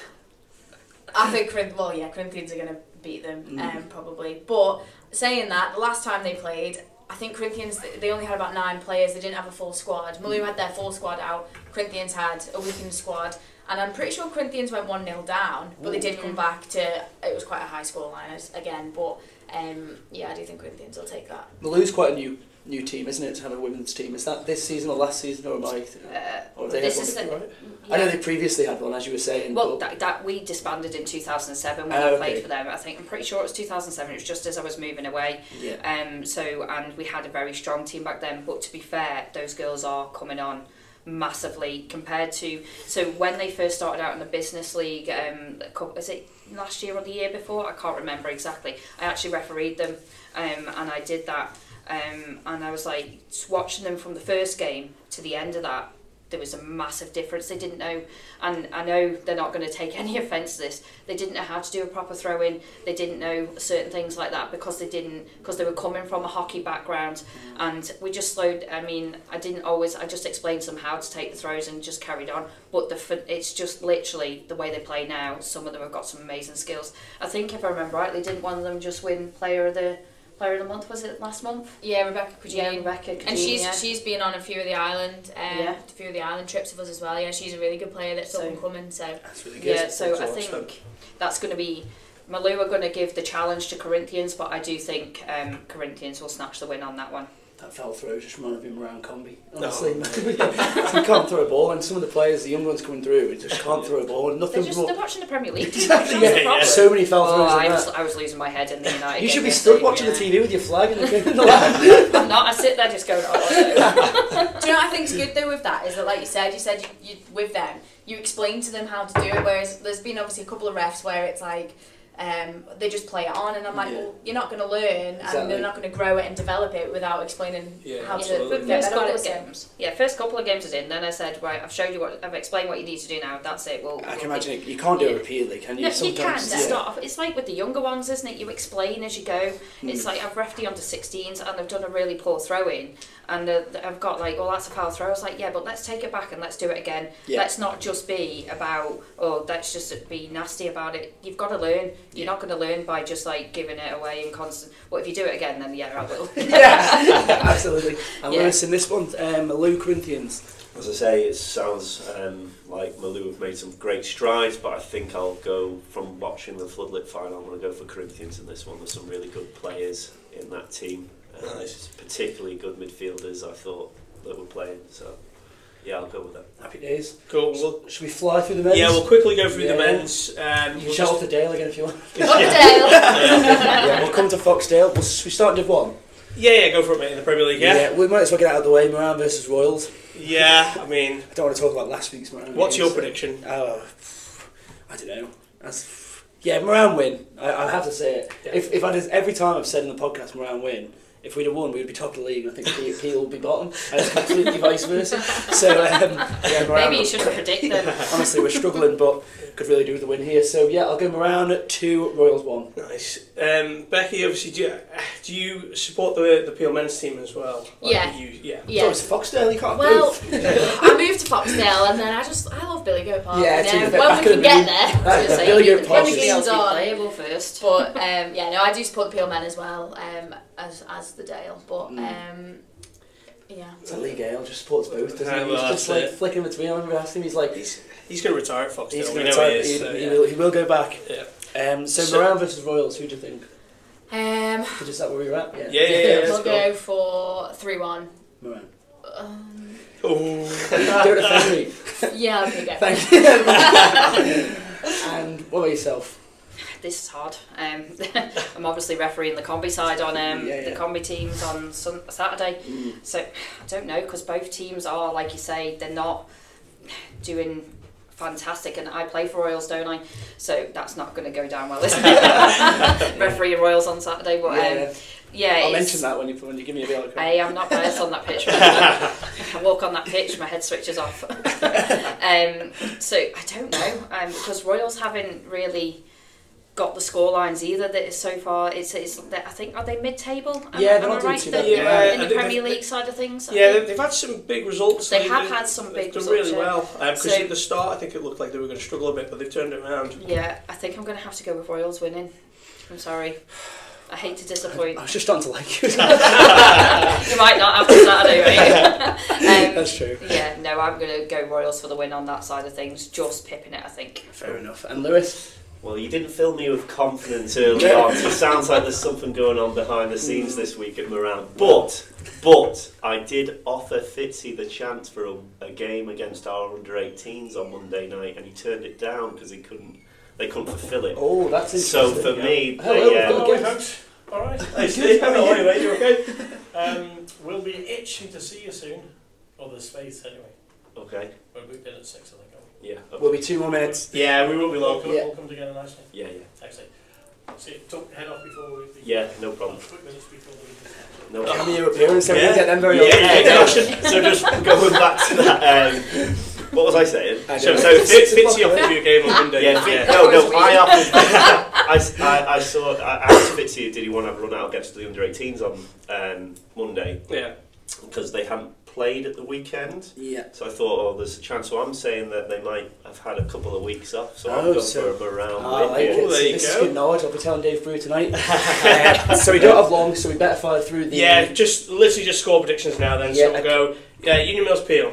I think Corinth. Well, yeah, Corinthians are going to beat them,
Mm.
um, probably. But saying that, the last time they played, I think Corinthians, they only had about nine players. They didn't have a full squad. Malou had their full squad out. Corinthians had a weakened squad. And I'm pretty sure Corinthians went one nil down, but they did come back to, it was quite a high score line as- again. But um, yeah, I do think Corinthians will take that.
Malou's quite a new new team, isn't it, to have a women's team? Is that this season or last season, or am I?
Uh,
Or have they
this
had
is
one?
the,
Right? I know they previously had one, as you were saying.
well,
but
that, that we disbanded in two thousand seven when
Oh,
I
okay.
played for them. I think I'm pretty sure it was two thousand seven. It was just as I was moving away.
yeah.
Um, so and we had a very strong team back then. But to be fair, those girls are coming on massively compared to so when they first started out in the business league. Um, a couple, is it last year or the year before? I can't remember exactly. I actually refereed them, um, and I did that. Um, and I was like watching them from the first game to the end of that. There was a massive difference. They didn't know, and I know they're not going to take any offence to this. They didn't know how to do a proper throw in. They didn't know certain things like that because they didn't because they were coming from a hockey background, and we just slowed. I mean, I didn't always. I just explained to them how to take the throws and just carried on. But the f- it's just literally the way they play now. Some of them have got some amazing skills. I think if I remember rightly, didn't one of them just win player of the player of the month? Was it last month?
Yeah, Rebecca
Yeah,
Cudine.
Rebecca.
And
Cudine,
she's
yeah.
she's been on a few of the island, um,
Yeah.
a few of the island trips with us as well. Yeah, she's a really good player that's
So-
up and coming. So
That's really good.
Yeah, so
To
I
watch
think
them.
that's going to be Malou are going to give the challenge to Corinthians, but I do think um, Corinthians will snatch the win on that one.
That fell through just reminded me of around Combi. Honestly, you can't throw a ball, and some of the players, the young ones coming through, they just can't throw a ball, and
They're
nothing
just
more.
they're watching the Premier League.
Exactly,
That's the
yeah,
problem.
So many fell
Oh,
throughs
I
in
was,
that.
I was losing my head in the United.
You should
game
be stood
yesterday,
watching
yeah.
the T V with your flag and the, and the line.
I'm not. I sit there just going, oh, no.
do you know what I think's good though with that is that, like you said, you said you, you with them, you explain to them how to do it. Whereas there's been obviously a couple of refs where it's like. Um, they just play it on, and I'm like,
Yeah.
well, you're not going to learn,
Exactly.
and they're not going to grow it and develop it without explaining
Yeah,
how
absolutely.
to
But
get
first
better at
couple
it.
of
So.
games, yeah, first couple of games is in. Then I said, right, I've showed you what, I've explained what you need to do now. That's it. We'll.
I
we'll
can imagine it, you can't do it
Yeah.
repeatedly, can you?
No, you can
Sometimes,
to
yeah.
start off. It's like with the younger ones, isn't it? You explain as you go. It's
Mm.
like I've refed the under sixteens and they've done a really poor throw in, and uh, I've got like, well, that's a foul throw. I was like, yeah, but let's take it back and let's do it again.
Yeah.
Let's not just be about, oh, let's just be nasty about it. You've got to learn. You're not going to learn by just like giving it away and constant. But if you do it again, then yeah, I will.
Yeah, absolutely. And
Yeah.
Lewis, in this one, um, Malou Corinthians.
As I say, it sounds um, like Malou have made some great strides, but I think I'll go, from watching the Floodlit final, I'm going to go for Corinthians in this one. There's some really good players in that team. Uh,
Nice.
Particularly good midfielders, I thought, that were playing. So, yeah, I'll go with them.
Happy days.
Cool. We'll,
Should we fly through the men's?
yeah, we'll quickly go through
Yeah.
the men's. Um,
You
we'll
can shout
just-
off the Dale again if you want.
Foxdale.
Yeah, we'll come to Foxdale. We'll, should we start in Div one?
yeah, yeah, go for it, mate, in the Premier League, yeah?
we might as well get it out of the way. Moran versus Royals.
Yeah, I mean,
I don't want to talk about last week's Moran.
what's
games,
your
so-
prediction?
Oh, I don't know. That's, yeah, Moran win. I, I have to say it.
Yeah.
If if I did, every time I've said in the podcast Moran win, if we'd have won, we'd be top of the league. And I think P- Peel will be bottom, and it's completely vice versa. So um, yeah, Moran.
Maybe you shouldn't predict them.
Honestly, we're struggling, but could really do with the win here. So yeah, I'll go Moran two, Royals one.
Nice. Um, Becky, obviously, do you, do you support the the Peel men's team as well? Like,
Yeah.
You, yeah.
So
Yeah.
it's Foxdale. You can't
Well,
both.
I moved to Foxdale and then I just I love Billy Goat Park.
Yeah,
you
to
know,
be fair,
when
back
we
in
can
the
get
day-
there.
That-
I was
Billy
gonna say,
Goat
you-
Park
when
is-
the games be
Games on.
playable first.
But um, yeah, no, I do support the Peel men as well um, as as the Dale. But
Mm.
um, yeah.
It's a league ale, just supports both, doesn't
Ah,
he?
well,
He's just
that's
like
it.
flicking between. I remember asking him, he's like,
He's, he's going to retire at Foxdale.
he's
we
going
know
to
he
type,
is.
he,
so,
he,
yeah.
will, he will go back.
Yeah.
Um, so,
So-
Moran versus Royals, who do you think?
Um,
Is that where we were at?
Yeah, yeah, yeah.
we'll
let's
go for three one.
Moran.
Um,
Oh.
Don't offend me.
yeah, I'm gonna go.
Thank you. And what about yourself?
This is hard. Um, I'm obviously refereeing the combi side on um,
Yeah, yeah.
the combi teams on sun- Saturday.
Mm.
So I don't know, because both teams are, like you say, they're not doing fantastic, and I play for Royals, don't I? So that's not going to go down well, is it? Refereeing Royals on Saturday, but
Yeah,
um,
yeah.
yeah,
I'll
it's,
mention that when you when you give me a bit of
I am not biased on that pitch. I walk on that pitch, my head switches off. um, so I don't know, um, because Royals haven't really got the score lines either. That is so far, it's, it's I think, are they mid-table? Am,
Yeah,
am
they're
I
not doing
right?
too
That-
bad.
Yeah,
in
I
the
think
Premier
they-
League side of things. I
Yeah,
think.
they- they've had some big results.
They have
did-
had some big
they've done
results,
really
yeah.
well. Because
So-
at the start, I think it looked like they were going to struggle a bit, but they've turned it around.
Yeah, I think I'm going to have to go with Royals winning. I'm sorry. I hate to disappoint.
I was just starting to like you.
You might not after Saturday, right? um,
That's true.
Yeah, no, I'm going to go Royals for the win on that side of things. Just pipping it, I think.
Fair enough. And Lewis?
Well, you didn't fill me with confidence early on. It sounds like there's something going on behind the scenes this week at Moran. But, but, I did offer Fitzy the chance for a, a game against our under eighteens on Monday night, and he turned it down because he couldn't. They couldn't fulfil it.
Oh, that's interesting.
So for me,
Hello,
they,
hello.
uh,
Good.
folks. All right.
Hey, Steve, how are you, mate? You okay?
Um, we'll be itching to see you soon. Or there's faith anyway.
okay,
We're booked in at six, I think. aren't we?
yeah, okay.
We'll be two more minutes.
Yeah, we will be
We'll
local.
come,
Yeah.
we'll come together nicely.
yeah, yeah,
Excellent. So you took head off before we... we
yeah, no problem.
Quick minutes before the weekend.
No problem.
Cameo appearance, so we
Yeah.
don't get them very
Yeah,
often.
yeah, yeah.
So just going back to that, um, what was I saying?
I
So,
don't
so
know.
Fit, Fitzy offered you a game on Monday.
Yeah, Fit, no, no, I offered. I, I, I saw. I asked Fitzy, did he want to have a run out against the under eighteens on um, Monday
Yeah.
because they hadn't played at the weekend.
Yeah.
So I thought, oh, there's a chance. So I'm saying that they might have had a couple of weeks off. So I'm
Oh,
going
so-
for a round
Oh, I
win
like
here.
it.
Oh, there
So
you
this is
go.
good knowledge. I'll be telling Dave Brew tonight. uh, so we don't have long, so we better fire through the.
Yeah, just literally just score predictions now then. So
Yeah.
we'll go, yeah, Union Mills Peel.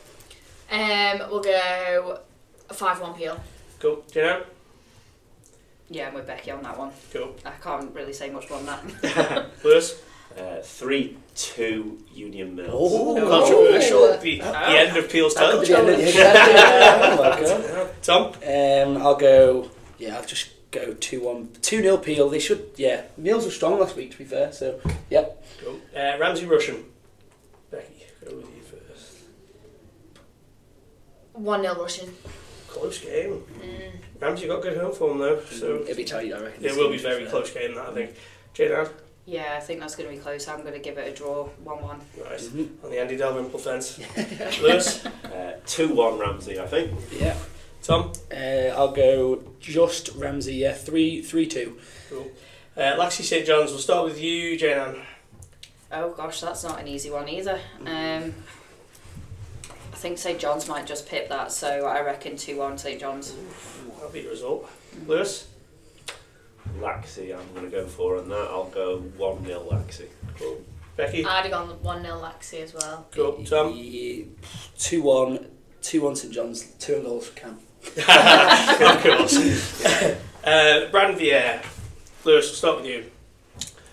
Um, we'll go five one Peel.
Cool. Do you know?
Yeah, I'm with Becky on that one.
Cool.
I can't really say much more than that.
Lewis?
Uh, three two Union Mills.
Oh,
Controversial.
oh.
The, the
Oh.
end of Peel's
That could
title
be the end of the-
challenge.
yeah, oh my God.
Tom?
Um, I'll go. Yeah, I'll just go two one, two nil Peel. They should. Yeah, Mills were strong last week. To be fair, so yeah.
Cool. Uh, Ramsey Russian. Becky, go with you first.
one nil Russian.
Close game.
Mm.
Ramsey got good home form though, so
It'll be tight, I reckon.
it will be very close game that I think. Jaydan?
Yeah, I think that's going to be close. I'm going to give it a draw, one one.
Nice.
Mhm.
On the Andy Dalrymple fence. Lewis?
Uh, two one Ramsey, I think.
Yeah.
Tom?
Uh, I'll go just Ramsey. Yeah, three three two.
Cool. Uh, Laxey St John's, we'll start with you, Jaydan.
Oh gosh, that's not an easy one either. Um, I think St John's might just pip that, so I reckon two one St John's.
That'll be the result. Lewis?
Laxey, I'm going to go for on that. I'll go one nil Laxey.
Cool. Becky?
I'd have gone one nil Laxey as well.
Cool. Tom?
Two one, two one St John's. Two goals for Cam.
Of course. uh, Brandon Vieira. Lewis, we'll start with you.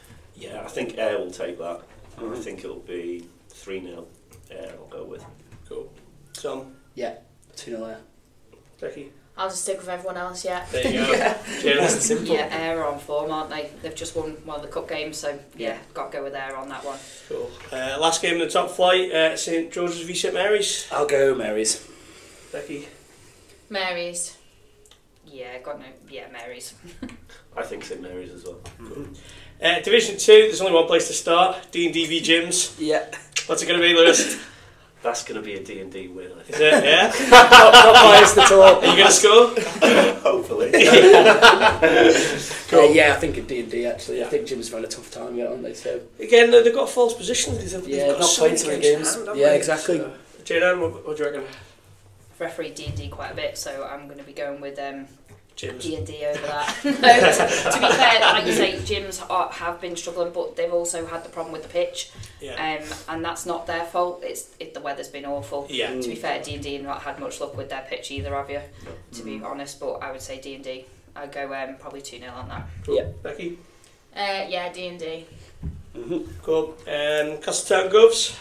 Yeah, I think Ayr will take that. Mm-hmm. I think it'll be three nil. Ayr I'll go with.
Cool. Tom?
Yeah, two nil Ayr.
Becky?
I'll just stick with everyone else, yeah.
There you go.
Yeah.
Jaylen?
Nice and simple.
Yeah, Ayr are on form, aren't they? They've just won one of the cup games, so yeah,
Yeah.
got to go with Ayr on that one.
Cool. Uh, last game in the top flight, uh, St George's v St Mary's.
I'll go Mary's.
Becky?
Mary's.
Yeah, got no. Yeah, Mary's.
I think St Mary's as well.
Cool. Uh, Division two, there's only one place to start. D and D v Gyms.
Yeah.
What's it going to be, Lewis?
That's going to be a D and D win, I
Is
think.
it? Yeah?
not, not biased at all.
Are you going to score?
Hopefully.
Cool. Uh, yeah, I think in D and D actually.
Yeah.
I think Jim's found a tough time yet, haven't they? So
Again, they've got false positions. They've,
yeah,
they've got
not
so
played
many
so many
games.
games.
to hand, haven't
Yeah,
they?
exactly.
So, Jaylen, what, what do you reckon?
Referee D and D quite a bit, so I'm going to be going with um,
Gyms.
D and D over that. No, to, to be fair, like you say, gyms are, have been struggling, but they've also had the problem with the pitch,
Yeah.
um, and that's not their fault. It's it, the weather's been awful.
Yeah.
To be fair, D and D have not had much luck with their pitch either, have you? To be honest, but I would say D and D. I'd go um, probably two nil on that.
Cool.
Yeah.
Becky?
Uh, yeah, D and D.
Mm-hmm.
Cool. Um, Castletown Govs?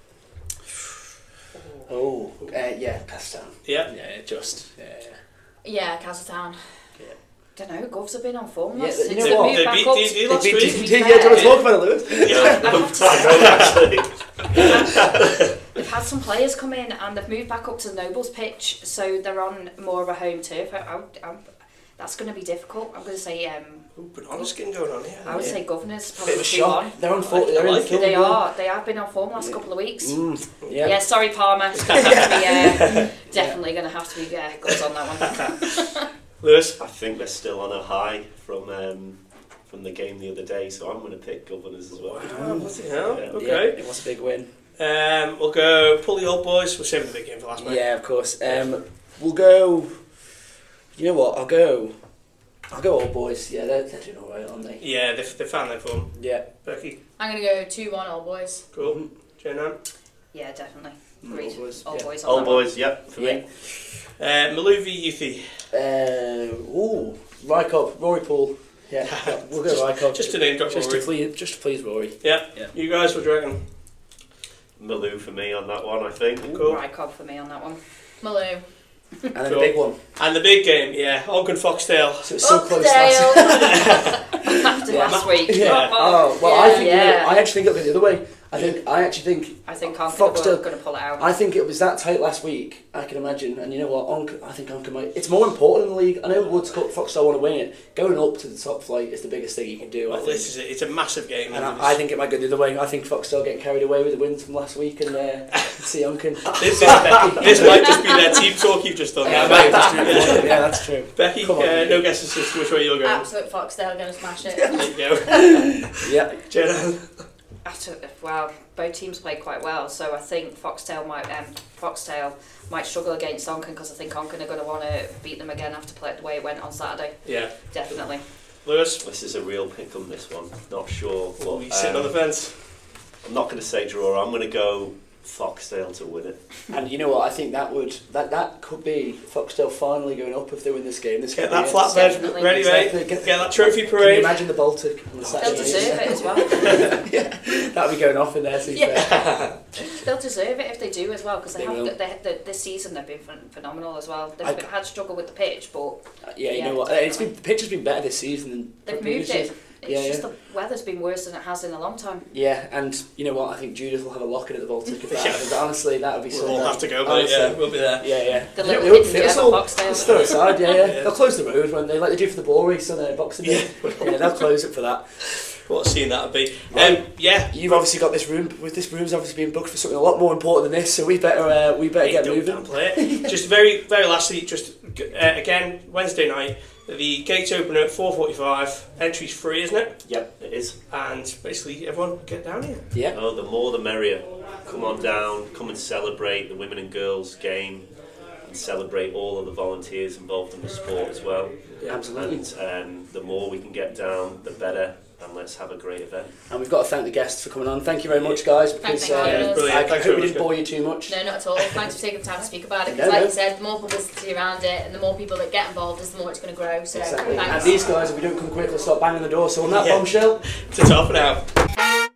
Oh, uh, yeah, pass down.
Yeah.
Yeah, just. Yeah, yeah.
Yeah, Castletown.
Don't know. Govs have been on form
Yeah,
last
you
since
know
they've
what?
moved
They
back
beat
up.
D and D last
They beat
week.
D and D,
to be
yeah, do you want to
fair.
talk about it, Lewis?
Yeah.
actually.
They've had some players come in and they've moved back up to the Nobles pitch, so they're on more of a home turf. I, I, I'm, that's going to be difficult. I'm going to say, um,
Ooh, banana skin going on here.
I would
Yeah.
say Governors
Bit
probably
of a
two
shock.
one.
They're on form. They're
I
in
like it.
form.
They
yeah.
are. They have been on form last
Yeah.
couple of weeks.
Mm,
Yeah.
yeah.
sorry, Palmer. It's gonna have to be, uh, definitely going to have to be uh, Govs on that one.
Lewis?
I think they're still on a high from um, from the game the other day, so I'm going to pick Governors as well.
Oh, bloody hell.
Yeah.
Okay.
Yeah, it was a big win.
Um, we'll go pull the old boys. We're saving the big game for last night.
Yeah, of course. Um, we'll go. You know what? I'll go. I'll go Old Boys. Yeah, they're, they're doing all right, aren't they?
Yeah, they've, they've found their form.
Yeah.
Becky?
I'm going to go two one All Boys.
Cool.
Mhm.
Jaylen?
Yeah, definitely.
Mm,
Agreed.
Old Boys,
Old
yeah.
boys on
Old
that
boys, yep, for
Yeah.
me.
Uh, Malou v Youthy.
Uh, ooh, Rykop, Rory Poole. Yeah, yeah, we'll go Rykop.
Just to name drop
just
Rory.
to please, just to please Rory.
Yeah.
Yeah.
You guys, what do you reckon?
Malou for me on that one, I think.
one.
Cool.
Rycob for me on that one.
Malou.
And then
Cool.
a big one.
And the big game, yeah, Ogden Foxdale.
So it's so close last.
Oakdale.
After
Yeah.
last week.
Yeah.
Oh,
Oh well, I
Yeah.
think
Yeah.
I actually think it'll be the other way. I think I actually think
I think I'm
Foxtel-
going to pull it out.
I think it was that tight last week. I can imagine, and you know what? Onk, I think Onk might. It's more important in the league. I know Woods Cup, Foxtel want to win it. Going up to the top flight is the biggest thing you can do. I
Well,
think.
this is it. It's a massive game.
And I, I think it might go the other way. I think Foxtel getting carried away with the wins from last week and uh, see Onken.
this, is, this might just be their team talk you've just done.
Yeah,
there.
mate, that's true. Yeah, that's true.
Becky,
Come on,
uh,
Becky.
no guesses as to which way you're going.
Absolute Foxdale going to smash it.
There you go.
Yeah.
Jaylen.
After, well, both teams played quite well, so I think Foxtel might um, Foxtel might struggle against Onken because I think Onken are going to want to beat them again after play the way it went on Saturday.
Yeah.
Definitely.
Lewis.
This is a real pick on this one. Not sure, but
Oh, you sitting
um,
on the fence.
I'm not going to say draw. I'm going to go Foxdale to win it.
And you know what? I think that would that that could be Foxtel finally going up if they win this game. This
Get
could
that
be it.
flatbed
Definitely.
ready, mate.
Exactly.
Get that trophy
Can you
parade.
imagine the Baltic on the
They'll
Saturday?
deserve it as well.
Yeah, that'll be going off in there. To be
Yeah.
fair.
They'll deserve it if they do as well because they,
They
have
will.
the, they, the, this season they've been phen- phenomenal as well. They've
I-
been- had struggle with the pitch, but
Yeah, you
Yeah,
know what? It's been the pitch has been better this season than
they've
previous
moved
years.
it. It's
Yeah,
just
yeah.
the weather's been worse than it has in a long time.
Yeah, and you know what? I think Judith will have a lock in at the Baltic if that
Yeah.
happens. Honestly, that would be so.
We'll all
nice.
have to go, mate.
Honestly.
Yeah, we'll be there.
Yeah, yeah.
The
They
little
won't
hidden
fit us
gem
all.
of Foxdale.
Just throw it aside, yeah, yeah,
Yeah.
They'll close the road when they like they do for the ball race on their boxing day. Yeah, they'll close it for that.
What a scene that would be.
Right.
Um, yeah.
You've obviously got this room. With this room's obviously been booked for something a lot more important than this, so we better uh, we better
Hey,
get
don't
moving.
downplay it. Just very, very lastly, just uh, again, Wednesday night, the gates open at four forty-five. Entry's free, isn't it?
Yep, it is.
And basically, everyone get down here.
Yeah.
Oh, the more the merrier. Come on down, come and celebrate the women and girls game and celebrate all of the volunteers involved in the sport as well.
Absolutely.
And um, the more we can get down, the better. And and let's have a great event.
And we've got to thank the guests for coming on. Thank you very much, guys. Because
Thanks for having us.
uh,
Brilliant.
I, I
Thanks
hope
very
we
much,
didn't bore you too much.
No, not at all. Thanks for taking the time to speak about it.
No,
Because, like
no.
you said, the more publicity around it and the more people that get involved, is the more it's going to grow. So,
Exactly.
thanks.
And these guys, if we don't come quick, they'll start banging the door. So on that
Yeah.
bombshell.
To top it out.